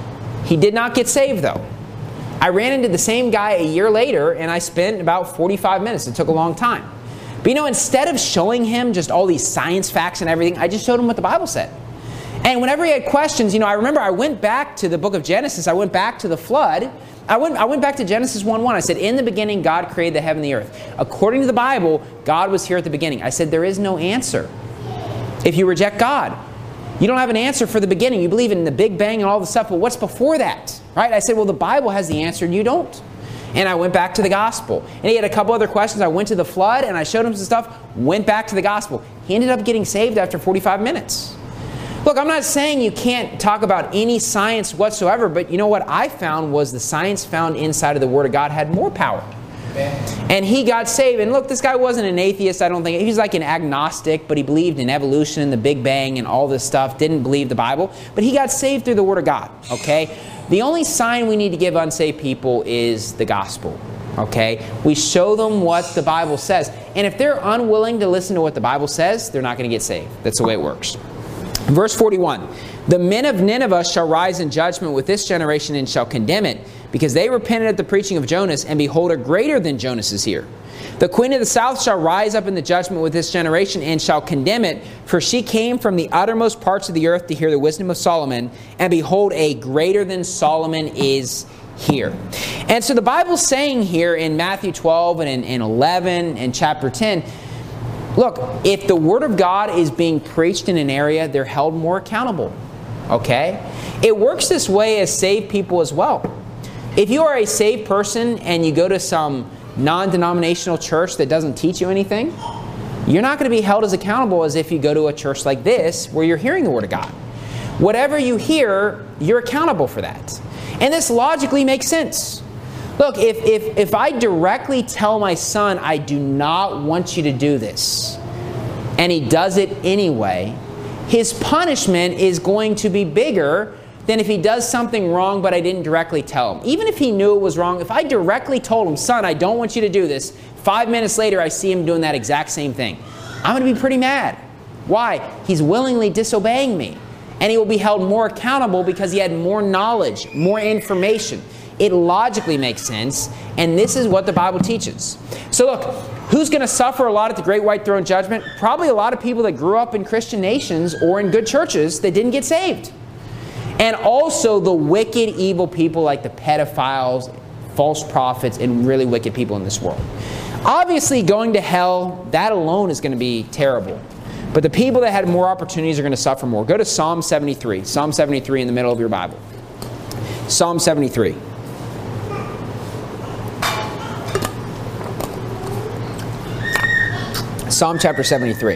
He did not get saved, though. I ran into the same guy a year later, and I spent about forty-five minutes. It took a long time. But you know, instead of showing him just all these science facts and everything, I just showed him what the Bible said. And whenever he had questions, you know, I remember I went back to the book of Genesis. I went back to the flood. I went, I went back to Genesis one one. I said, in the beginning, God created the heaven and the earth. According to the Bible, God was here at the beginning. I said, there is no answer if you reject God. You don't have an answer for the beginning. You believe in the Big Bang and all the stuff, but what's before that? Right? I said, well, the Bible has the answer and you don't. And I went back to the gospel. And he had a couple other questions. I went to the flood and I showed him some stuff, went back to the gospel. He ended up getting saved after forty-five minutes. Look, I'm not saying you can't talk about any science whatsoever, but you know what I found was the science found inside of the Word of God had more power. And he got saved. And look, this guy wasn't an atheist, I don't think. He was like an agnostic, but he believed in evolution and the Big Bang and all this stuff. Didn't believe the Bible. But he got saved through the Word of God, okay? The only sign we need to give unsaved people is the gospel, okay? We show them what the Bible says. And if they're unwilling to listen to what the Bible says, they're not going to get saved. That's the way it works. Verse forty-one, the men of Nineveh shall rise in judgment with this generation and shall condemn it, because they repented at the preaching of Jonas, and behold, a greater than Jonas is here. The queen of the south shall rise up in the judgment with this generation and shall condemn it, for she came from the uttermost parts of the earth to hear the wisdom of Solomon, and behold, a greater than Solomon is here. And so the Bible's saying here in Matthew twelve and in, in eleven and chapter ten, look, if the Word of God is being preached in an area, they're held more accountable, okay? It works this way as saved people as well. If you are a saved person and you go to some non-denominational church that doesn't teach you anything, you're not going to be held as accountable as if you go to a church like this where you're hearing the Word of God. Whatever you hear, you're accountable for that. And this logically makes sense. Look, if, if, if I directly tell my son, I do not want you to do this, and he does it anyway, his punishment is going to be bigger than if he does something wrong but I didn't directly tell him. Even if he knew it was wrong, if I directly told him, son, I don't want you to do this, five minutes later I see him doing that exact same thing, I'm going to be pretty mad. Why? He's willingly disobeying me. And he will be held more accountable because he had more knowledge, more information. It logically makes sense, and this is what the Bible teaches. So look, who's going to suffer a lot at the Great White Throne Judgment? Probably a lot of people that grew up in Christian nations or in good churches that didn't get saved. And also the wicked, evil people like the pedophiles, false prophets, and really wicked people in this world. Obviously, going to hell, that alone is going to be terrible. But the people that had more opportunities are going to suffer more. Go to Psalm seventy-three. Psalm seventy-three in the middle of your Bible. Psalm seventy-three. Psalm chapter seventy-three.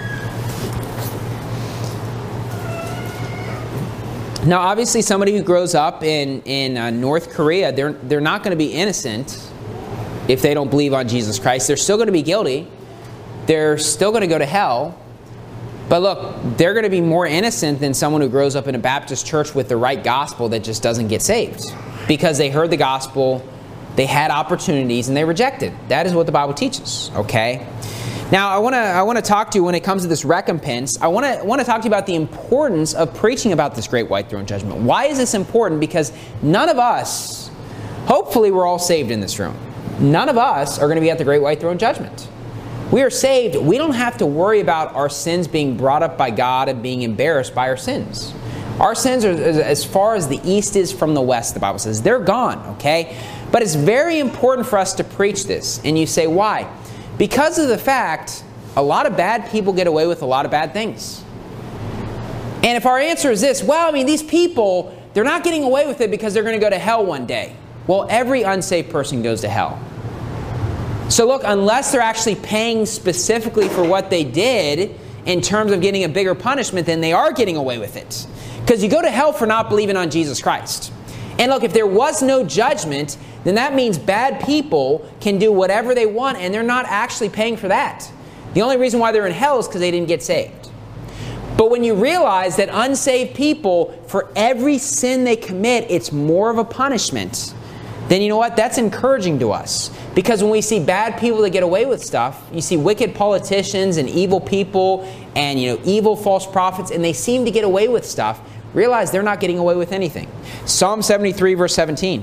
Now, obviously, somebody who grows up in, in uh, North Korea, they're, they're not going to be innocent if they don't believe on Jesus Christ. They're still going to be guilty. They're still going to go to hell. But look, they're going to be more innocent than someone who grows up in a Baptist church with the right gospel that just doesn't get saved. Because they heard the gospel, they had opportunities, and they rejected. That is what the Bible teaches, okay? Now, I want to I want to talk to you when it comes to this recompense. I want to want to talk to you about the importance of preaching about this great white throne judgment. Why is this important? Because none of us, hopefully we're all saved in this room. None of us are going to be at the great white throne judgment. We are saved. We don't have to worry about our sins being brought up by God and being embarrassed by our sins. Our sins are as far as the east is from the west, the Bible says. They're gone, okay? But it's very important for us to preach this. And you say, why? Because of the fact, a lot of bad people get away with a lot of bad things. And if our answer is this, well, I mean, these people, they're not getting away with it because they're going to go to hell one day. Well, every unsaved person goes to hell. So look, unless they're actually paying specifically for what they did in terms of getting a bigger punishment, then they are getting away with it. Because you go to hell for not believing on Jesus Christ. And look, if there was no judgment, then that means bad people can do whatever they want, and they're not actually paying for that. The only reason why they're in hell is because they didn't get saved. But when you realize that unsaved people, for every sin they commit, it's more of a punishment, then you know what? That's encouraging to us. Because when we see bad people that get away with stuff, you see wicked politicians and evil people and, you know, evil false prophets, and they seem to get away with stuff, realize they're not getting away with anything. Psalm seventy-three, verse seventeen.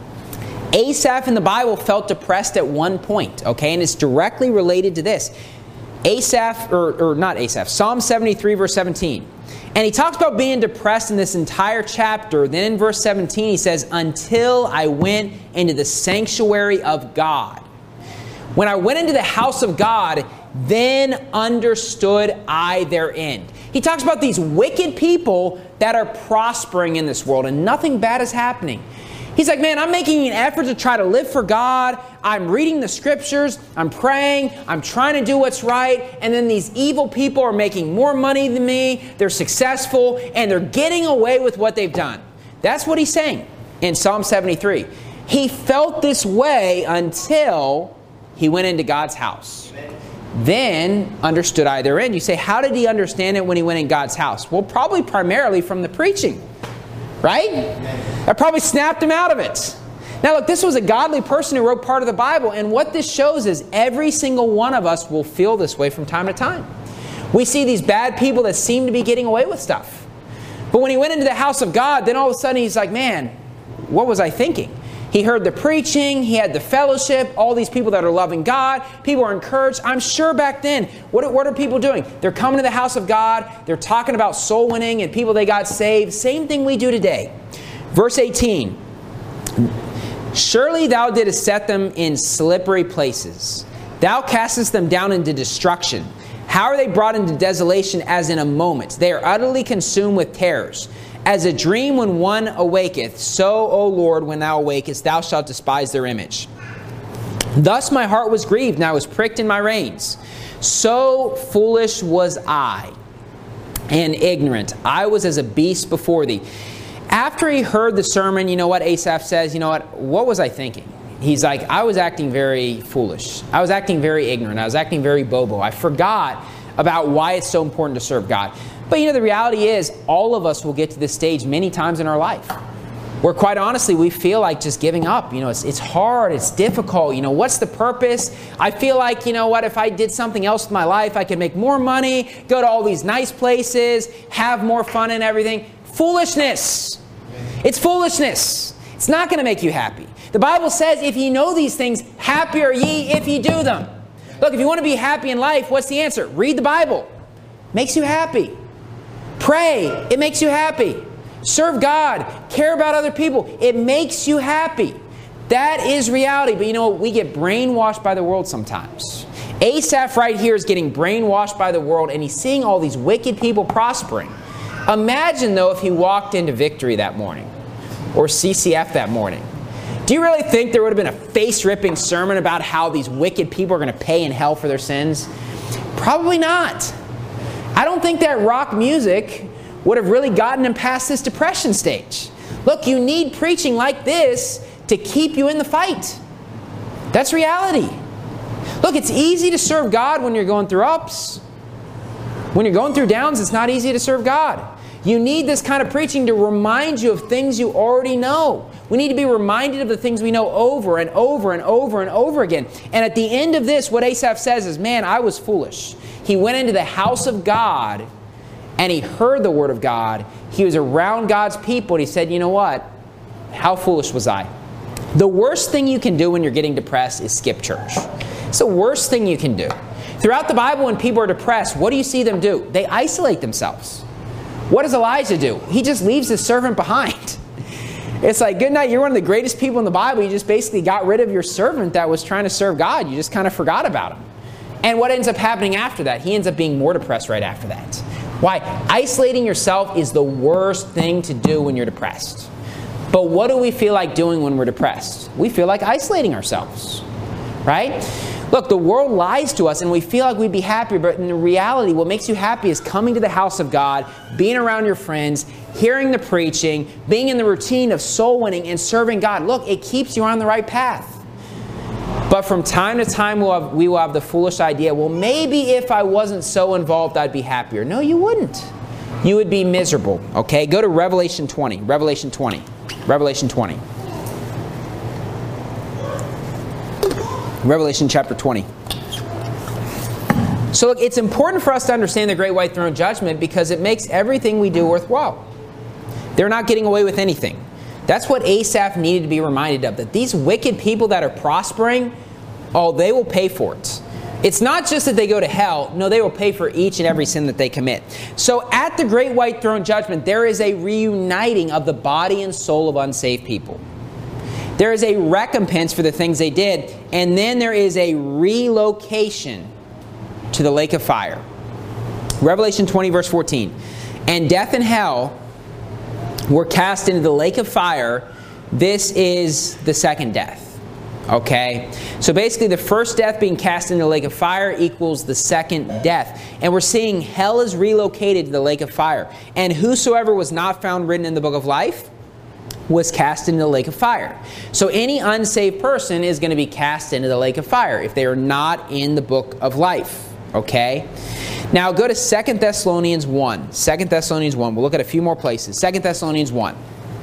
Asaph in the Bible felt depressed at one point, okay? And it's directly related to this. Asaph, or, or not Asaph, Psalm seventy-three, verse seventeen. And he talks about being depressed in this entire chapter. Then in verse seventeen, he says, until I went into the sanctuary of God. When I went into the house of God, then understood I their end. He talks about these wicked people that are prospering in this world, and nothing bad is happening. He's like, man, I'm making an effort to try to live for God. I'm reading the scriptures. I'm praying. I'm trying to do what's right. And then these evil people are making more money than me. They're successful, and they're getting away with what they've done. That's what he's saying in Psalm seventy-three. He felt this way until he went into God's house. Then understood I their end. You say, how did he understand it when he went in God's house? Well, probably primarily from the preaching. Right? That probably snapped him out of it. Now look, this was a godly person who wrote part of the Bible, and what this shows is every single one of us will feel this way from time to time. We see these bad people that seem to be getting away with stuff. But when he went into the house of God, then all of a sudden he's like, man, what was I thinking? He heard the preaching, he had the fellowship, all these people that are loving God, people are encouraged. I'm sure back then, what are, what are people doing? They're coming to the house of God, they're talking about soul winning and people they got saved. Same thing we do today. Verse eighteen, surely thou didst set them in slippery places. Thou castest them down into destruction. How are they brought into desolation as in a moment? They are utterly consumed with terrors. As a dream when one awaketh, so, O Lord, when thou awakest, thou shalt despise their image. Thus my heart was grieved, and I was pricked in my reins. So foolish was I, and ignorant. I was as a beast before thee. After he heard the sermon, you know what Asaph says? You know what? What was I thinking? He's like, I was acting very foolish. I was acting very ignorant. I was acting very bobo. I forgot about why it's so important to serve God. But you know, the reality is, all of us will get to this stage many times in our life where quite honestly, we feel like just giving up. You know, it's, it's hard, it's difficult. You know, what's the purpose? I feel like, you know what, if I did something else with my life, I could make more money, go to all these nice places, have more fun and everything. Foolishness. It's foolishness. It's not going to make you happy. The Bible says, if ye know these things, happy are ye if ye do them. Look, if you want to be happy in life, what's the answer? Read the Bible. Makes you happy. Pray. It makes you happy. Serve God. Care about other people. It makes you happy. That is reality. But you know what? We get brainwashed by the world sometimes. Asaph right here is getting brainwashed by the world, and he's seeing all these wicked people prospering. Imagine, though, if he walked into Victory that morning, or C C F that morning. Do you really think there would have been a face-ripping sermon about how these wicked people are going to pay in hell for their sins? Probably not. I don't think that rock music would have really gotten him past this depression stage. Look, you need preaching like this to keep you in the fight. That's reality. Look, it's easy to serve God when you're going through ups. When you're going through downs, it's not easy to serve God. You need this kind of preaching to remind you of things you already know. We need to be reminded of the things we know over and over and over and over again. And at the end of this, what Asaph says is, man, I was foolish. He went into the house of God and he heard the word of God. He was around God's people and he said, you know what? How foolish was I? The worst thing you can do when you're getting depressed is skip church. It's the worst thing you can do. Throughout the Bible, when people are depressed, what do you see them do? They isolate themselves. What does Elijah do? He just leaves his servant behind. It's like, good night, you're one of the greatest people in the Bible. You just basically got rid of your servant that was trying to serve God. You just kind of forgot about him. And what ends up happening after that? He ends up being more depressed right after that. Why? Isolating yourself is the worst thing to do when you're depressed. But what do we feel like doing when we're depressed? We feel like isolating ourselves, right? Look, the world lies to us and we feel like we'd be happier, but in reality, what makes you happy is coming to the house of God, being around your friends, hearing the preaching, being in the routine of soul winning and serving God. Look, it keeps you on the right path. But from time to time, we'll have, we will have the foolish idea, well, maybe if I wasn't so involved, I'd be happier. No, you wouldn't. You would be miserable, okay? Go to Revelation twenty. Revelation twenty. Revelation twenty. Revelation chapter twenty. So look, it's important for us to understand the Great White Throne Judgment because it makes everything we do worthwhile. They're not getting away with anything. That's what Asaph needed to be reminded of, that these wicked people that are prospering, oh, they will pay for it. It's not just that they go to hell. No, they will pay for each and every sin that they commit. So at the Great White Throne Judgment, there is a reuniting of the body and soul of unsaved people. There is a recompense for the things they did, and then there is a relocation to the lake of fire. Revelation twenty, verse fourteen. And death and hell were cast into the lake of fire. This is the second death. Okay? So basically the first death being cast into the lake of fire equals the second death. And we're seeing hell is relocated to the lake of fire. And whosoever was not found written in the book of life was cast into the lake of fire. So any unsaved person is going to be cast into the lake of fire if they are not in the book of life. Okay? Now go to Second Thessalonians one. Second Thessalonians one. We'll look at a few more places. Second Thessalonians one.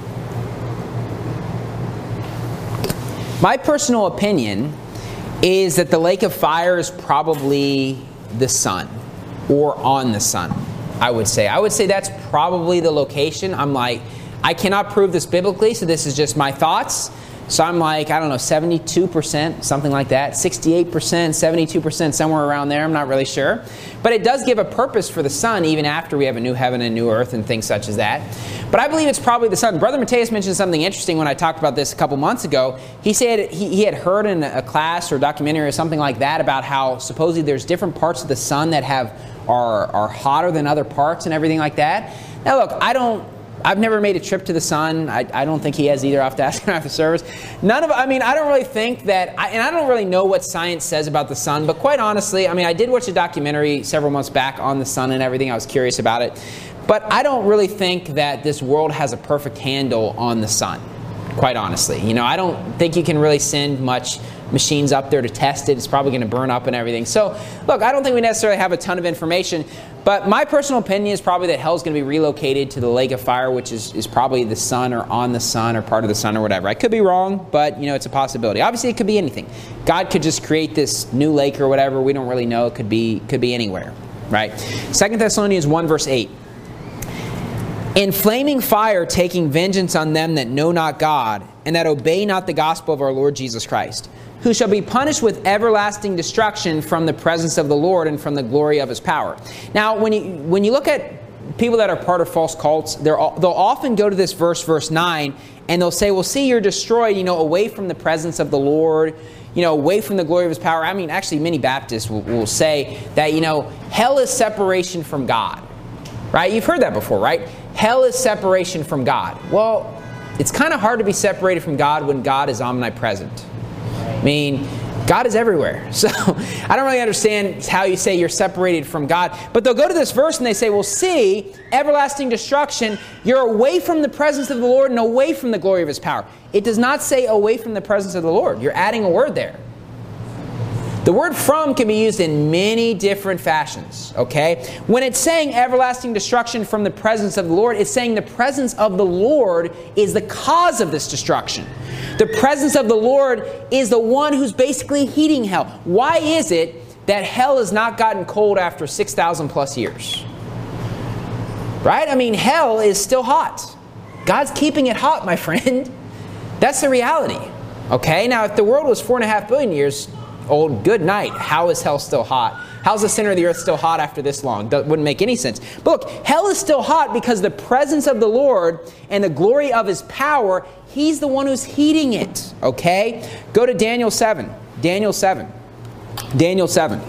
My personal opinion is that the lake of fire is probably the sun or on the sun, I would say. I would say that's probably the location. I'm like, I cannot prove this biblically, so this is just my thoughts. So I'm like, I don't know, seventy-two percent, something like that. sixty-eight percent, seventy-two percent, somewhere around there. I'm not really sure. But it does give a purpose for the sun even after we have a new heaven and new earth and things such as that. But I believe it's probably the sun. Brother Mateus mentioned something interesting when I talked about this a couple months ago. He said he, he had heard in a class or documentary or something like that about how supposedly there's different parts of the sun that have are, are hotter than other parts and everything like that. Now look, I don't... I've never made a trip to the sun. I, I don't think he has either. I'll have to ask him after service. None of, I mean, I don't really think that, I, and I don't really know what science says about the sun, but quite honestly, I mean, I did watch a documentary several months back on the sun and everything. I was curious about it. But I don't really think that this world has a perfect handle on the sun, quite honestly. You know, I don't think you can really send much machines up there to test it. It's probably going to burn up and everything. So, look, I don't think we necessarily have a ton of information. But my personal opinion is probably that hell is going to be relocated to the lake of fire, which is, is probably the sun or on the sun or part of the sun or whatever. I could be wrong, but, you know, it's a possibility. Obviously, it could be anything. God could just create this new lake or whatever. We don't really know. It could be, could be anywhere, right? Second Thessalonians one, verse eight. In flaming fire taking vengeance on them that know not God, and that obey not the gospel of our Lord Jesus Christ, who shall be punished with everlasting destruction from the presence of the Lord and from the glory of His power. Now, when you when you look at people that are part of false cults, they're, they'll often go to this verse, verse nine, and they'll say, well, see, you're destroyed, you know, away from the presence of the Lord. you know, away from the glory of his power. I mean, actually, many Baptists will, will say that, you know, hell is separation from God. Right? You've heard that before, right? Hell is separation from God. Well, it's kind of hard to be separated from God when God is omnipresent. I mean, God is everywhere. So I don't really understand how you say you're separated from God. But they'll go to this verse and they say, well, see, everlasting destruction, you're away from the presence of the Lord and away from the glory of his power. It does not say away from the presence of the Lord. You're adding a word there. The word from can be used in many different fashions, okay? When it's saying everlasting destruction from the presence of the Lord, it's saying the presence of the Lord is the cause of this destruction. The presence of the Lord is the one who's basically heating hell. Why is it that hell has not gotten cold after six thousand plus years? Right? I mean, hell is still hot. God's keeping it hot, my friend. That's the reality. Okay? Now, if the world was four and a half billion years old, good night. How is hell still hot? How's the center of the earth still hot after this long? That wouldn't make any sense. But look, hell is still hot because the presence of the Lord and the glory of his power, he's the one who's heating it. Okay? Go to Daniel seven. Daniel seven. Daniel seven.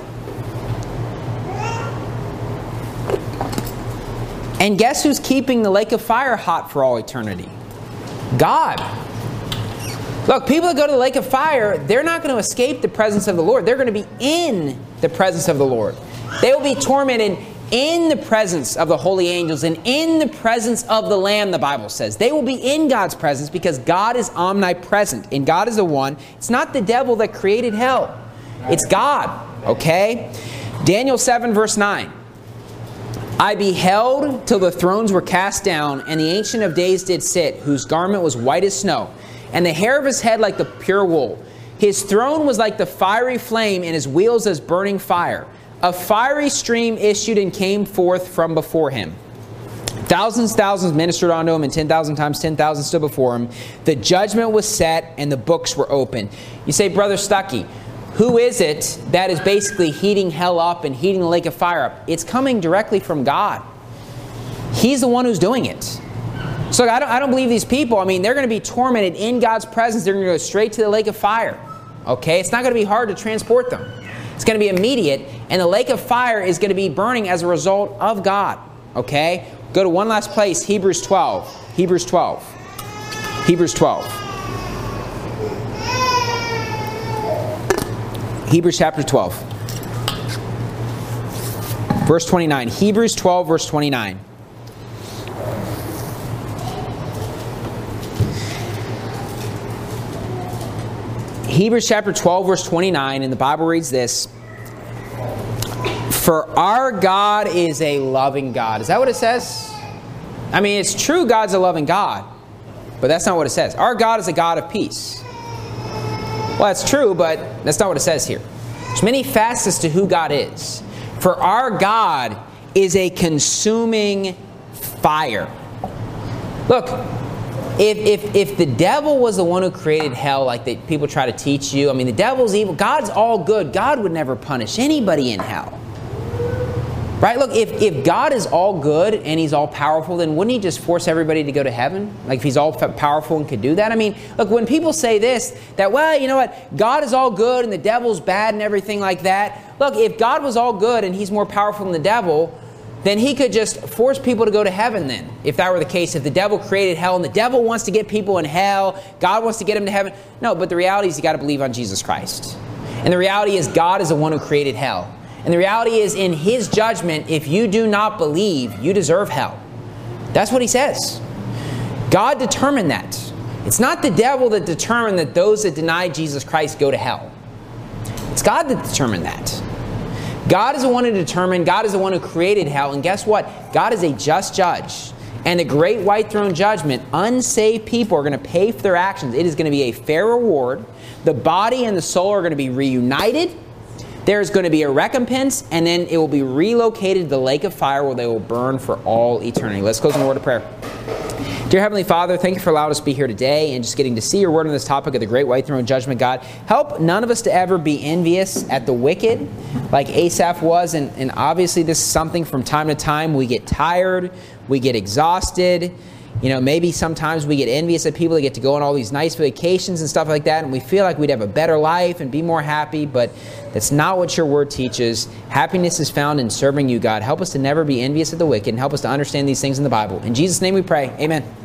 And guess who's keeping the lake of fire hot for all eternity? God. Look, people that go to the lake of fire, they're not going to escape the presence of the Lord. They're going to be in the presence of the Lord. They will be tormented in the presence of the holy angels and in the presence of the Lamb, the Bible says. They will be in God's presence because God is omnipresent. And God is the one. It's not the devil that created hell. It's God. Okay? Daniel seven verse nine. I beheld till the thrones were cast down, and the Ancient of Days did sit, whose garment was white as snow, and the hair of his head like the pure wool. His throne was like the fiery flame, and his wheels as burning fire. A fiery stream issued and came forth from before him. Thousands, thousands ministered unto him, and ten thousand times ten thousand stood before him. The judgment was set, and the books were opened. You say, Brother Stuckey, who is it that is basically heating hell up and heating the lake of fire up? It's coming directly from God. He's the one who's doing it. So I don't, I don't believe these people. I mean, they're going to be tormented in God's presence. They're going to go straight to the lake of fire. Okay? It's not going to be hard to transport them. It's going to be immediate. And the lake of fire is going to be burning as a result of God. Okay? Go to one last place. Hebrews twelve. Hebrews twelve. Hebrews twelve. Hebrews chapter twelve. Verse twenty-nine. Hebrews twelve, verse twenty-nine. Hebrews chapter twelve, verse twenty-nine, and the Bible reads this. For our God is a loving God. Is that what it says? I mean, it's true God's a loving God, but that's not what it says. Our God is a God of peace. Well, that's true, but that's not what it says here. There's many facets to who God is. For our God is a consuming fire. Look, if, if, if the devil was the one who created hell, like they, people try to teach you, I mean, the devil's evil. God's all good. God would never punish anybody in hell. Right? Look, if, if God is all good and He's all powerful, then wouldn't He just force everybody to go to heaven? Like if He's all powerful and could do that? I mean, look, when people say this, that, well, you know what, God is all good and the devil's bad and everything like that. Look, if God was all good and He's more powerful than the devil, then He could just force people to go to heaven then. If that were the case, if the devil created hell and the devil wants to get people in hell, God wants to get them to heaven. No, but the reality is you got to believe on Jesus Christ. And the reality is God is the one who created hell. And the reality is, in His judgment, if you do not believe, you deserve hell. That's what He says. God determined that. It's not the devil that determined that those that deny Jesus Christ go to hell. It's God that determined that. God is the one who determined, God is the one who created hell, and guess what? God is a just judge. And the great white throne judgment, unsaved people are going to pay for their actions. It is going to be a fair reward. The body and the soul are going to be reunited. There's going to be a recompense, and then it will be relocated to the lake of fire where they will burn for all eternity. Let's close in a word of prayer. Dear Heavenly Father, thank you for allowing us to be here today and just getting to see your word on this topic of the great white throne judgment, God. Help none of us to ever be envious at the wicked like Asaph was, and, and obviously this is something from time to time we get tired, we get exhausted, You know, maybe sometimes we get envious of people that get to go on all these nice vacations and stuff like that, and we feel like we'd have a better life and be more happy, but that's not what your word teaches. Happiness is found in serving you, God. Help us to never be envious of the wicked, and help us to understand these things in the Bible. In Jesus' name we pray. Amen.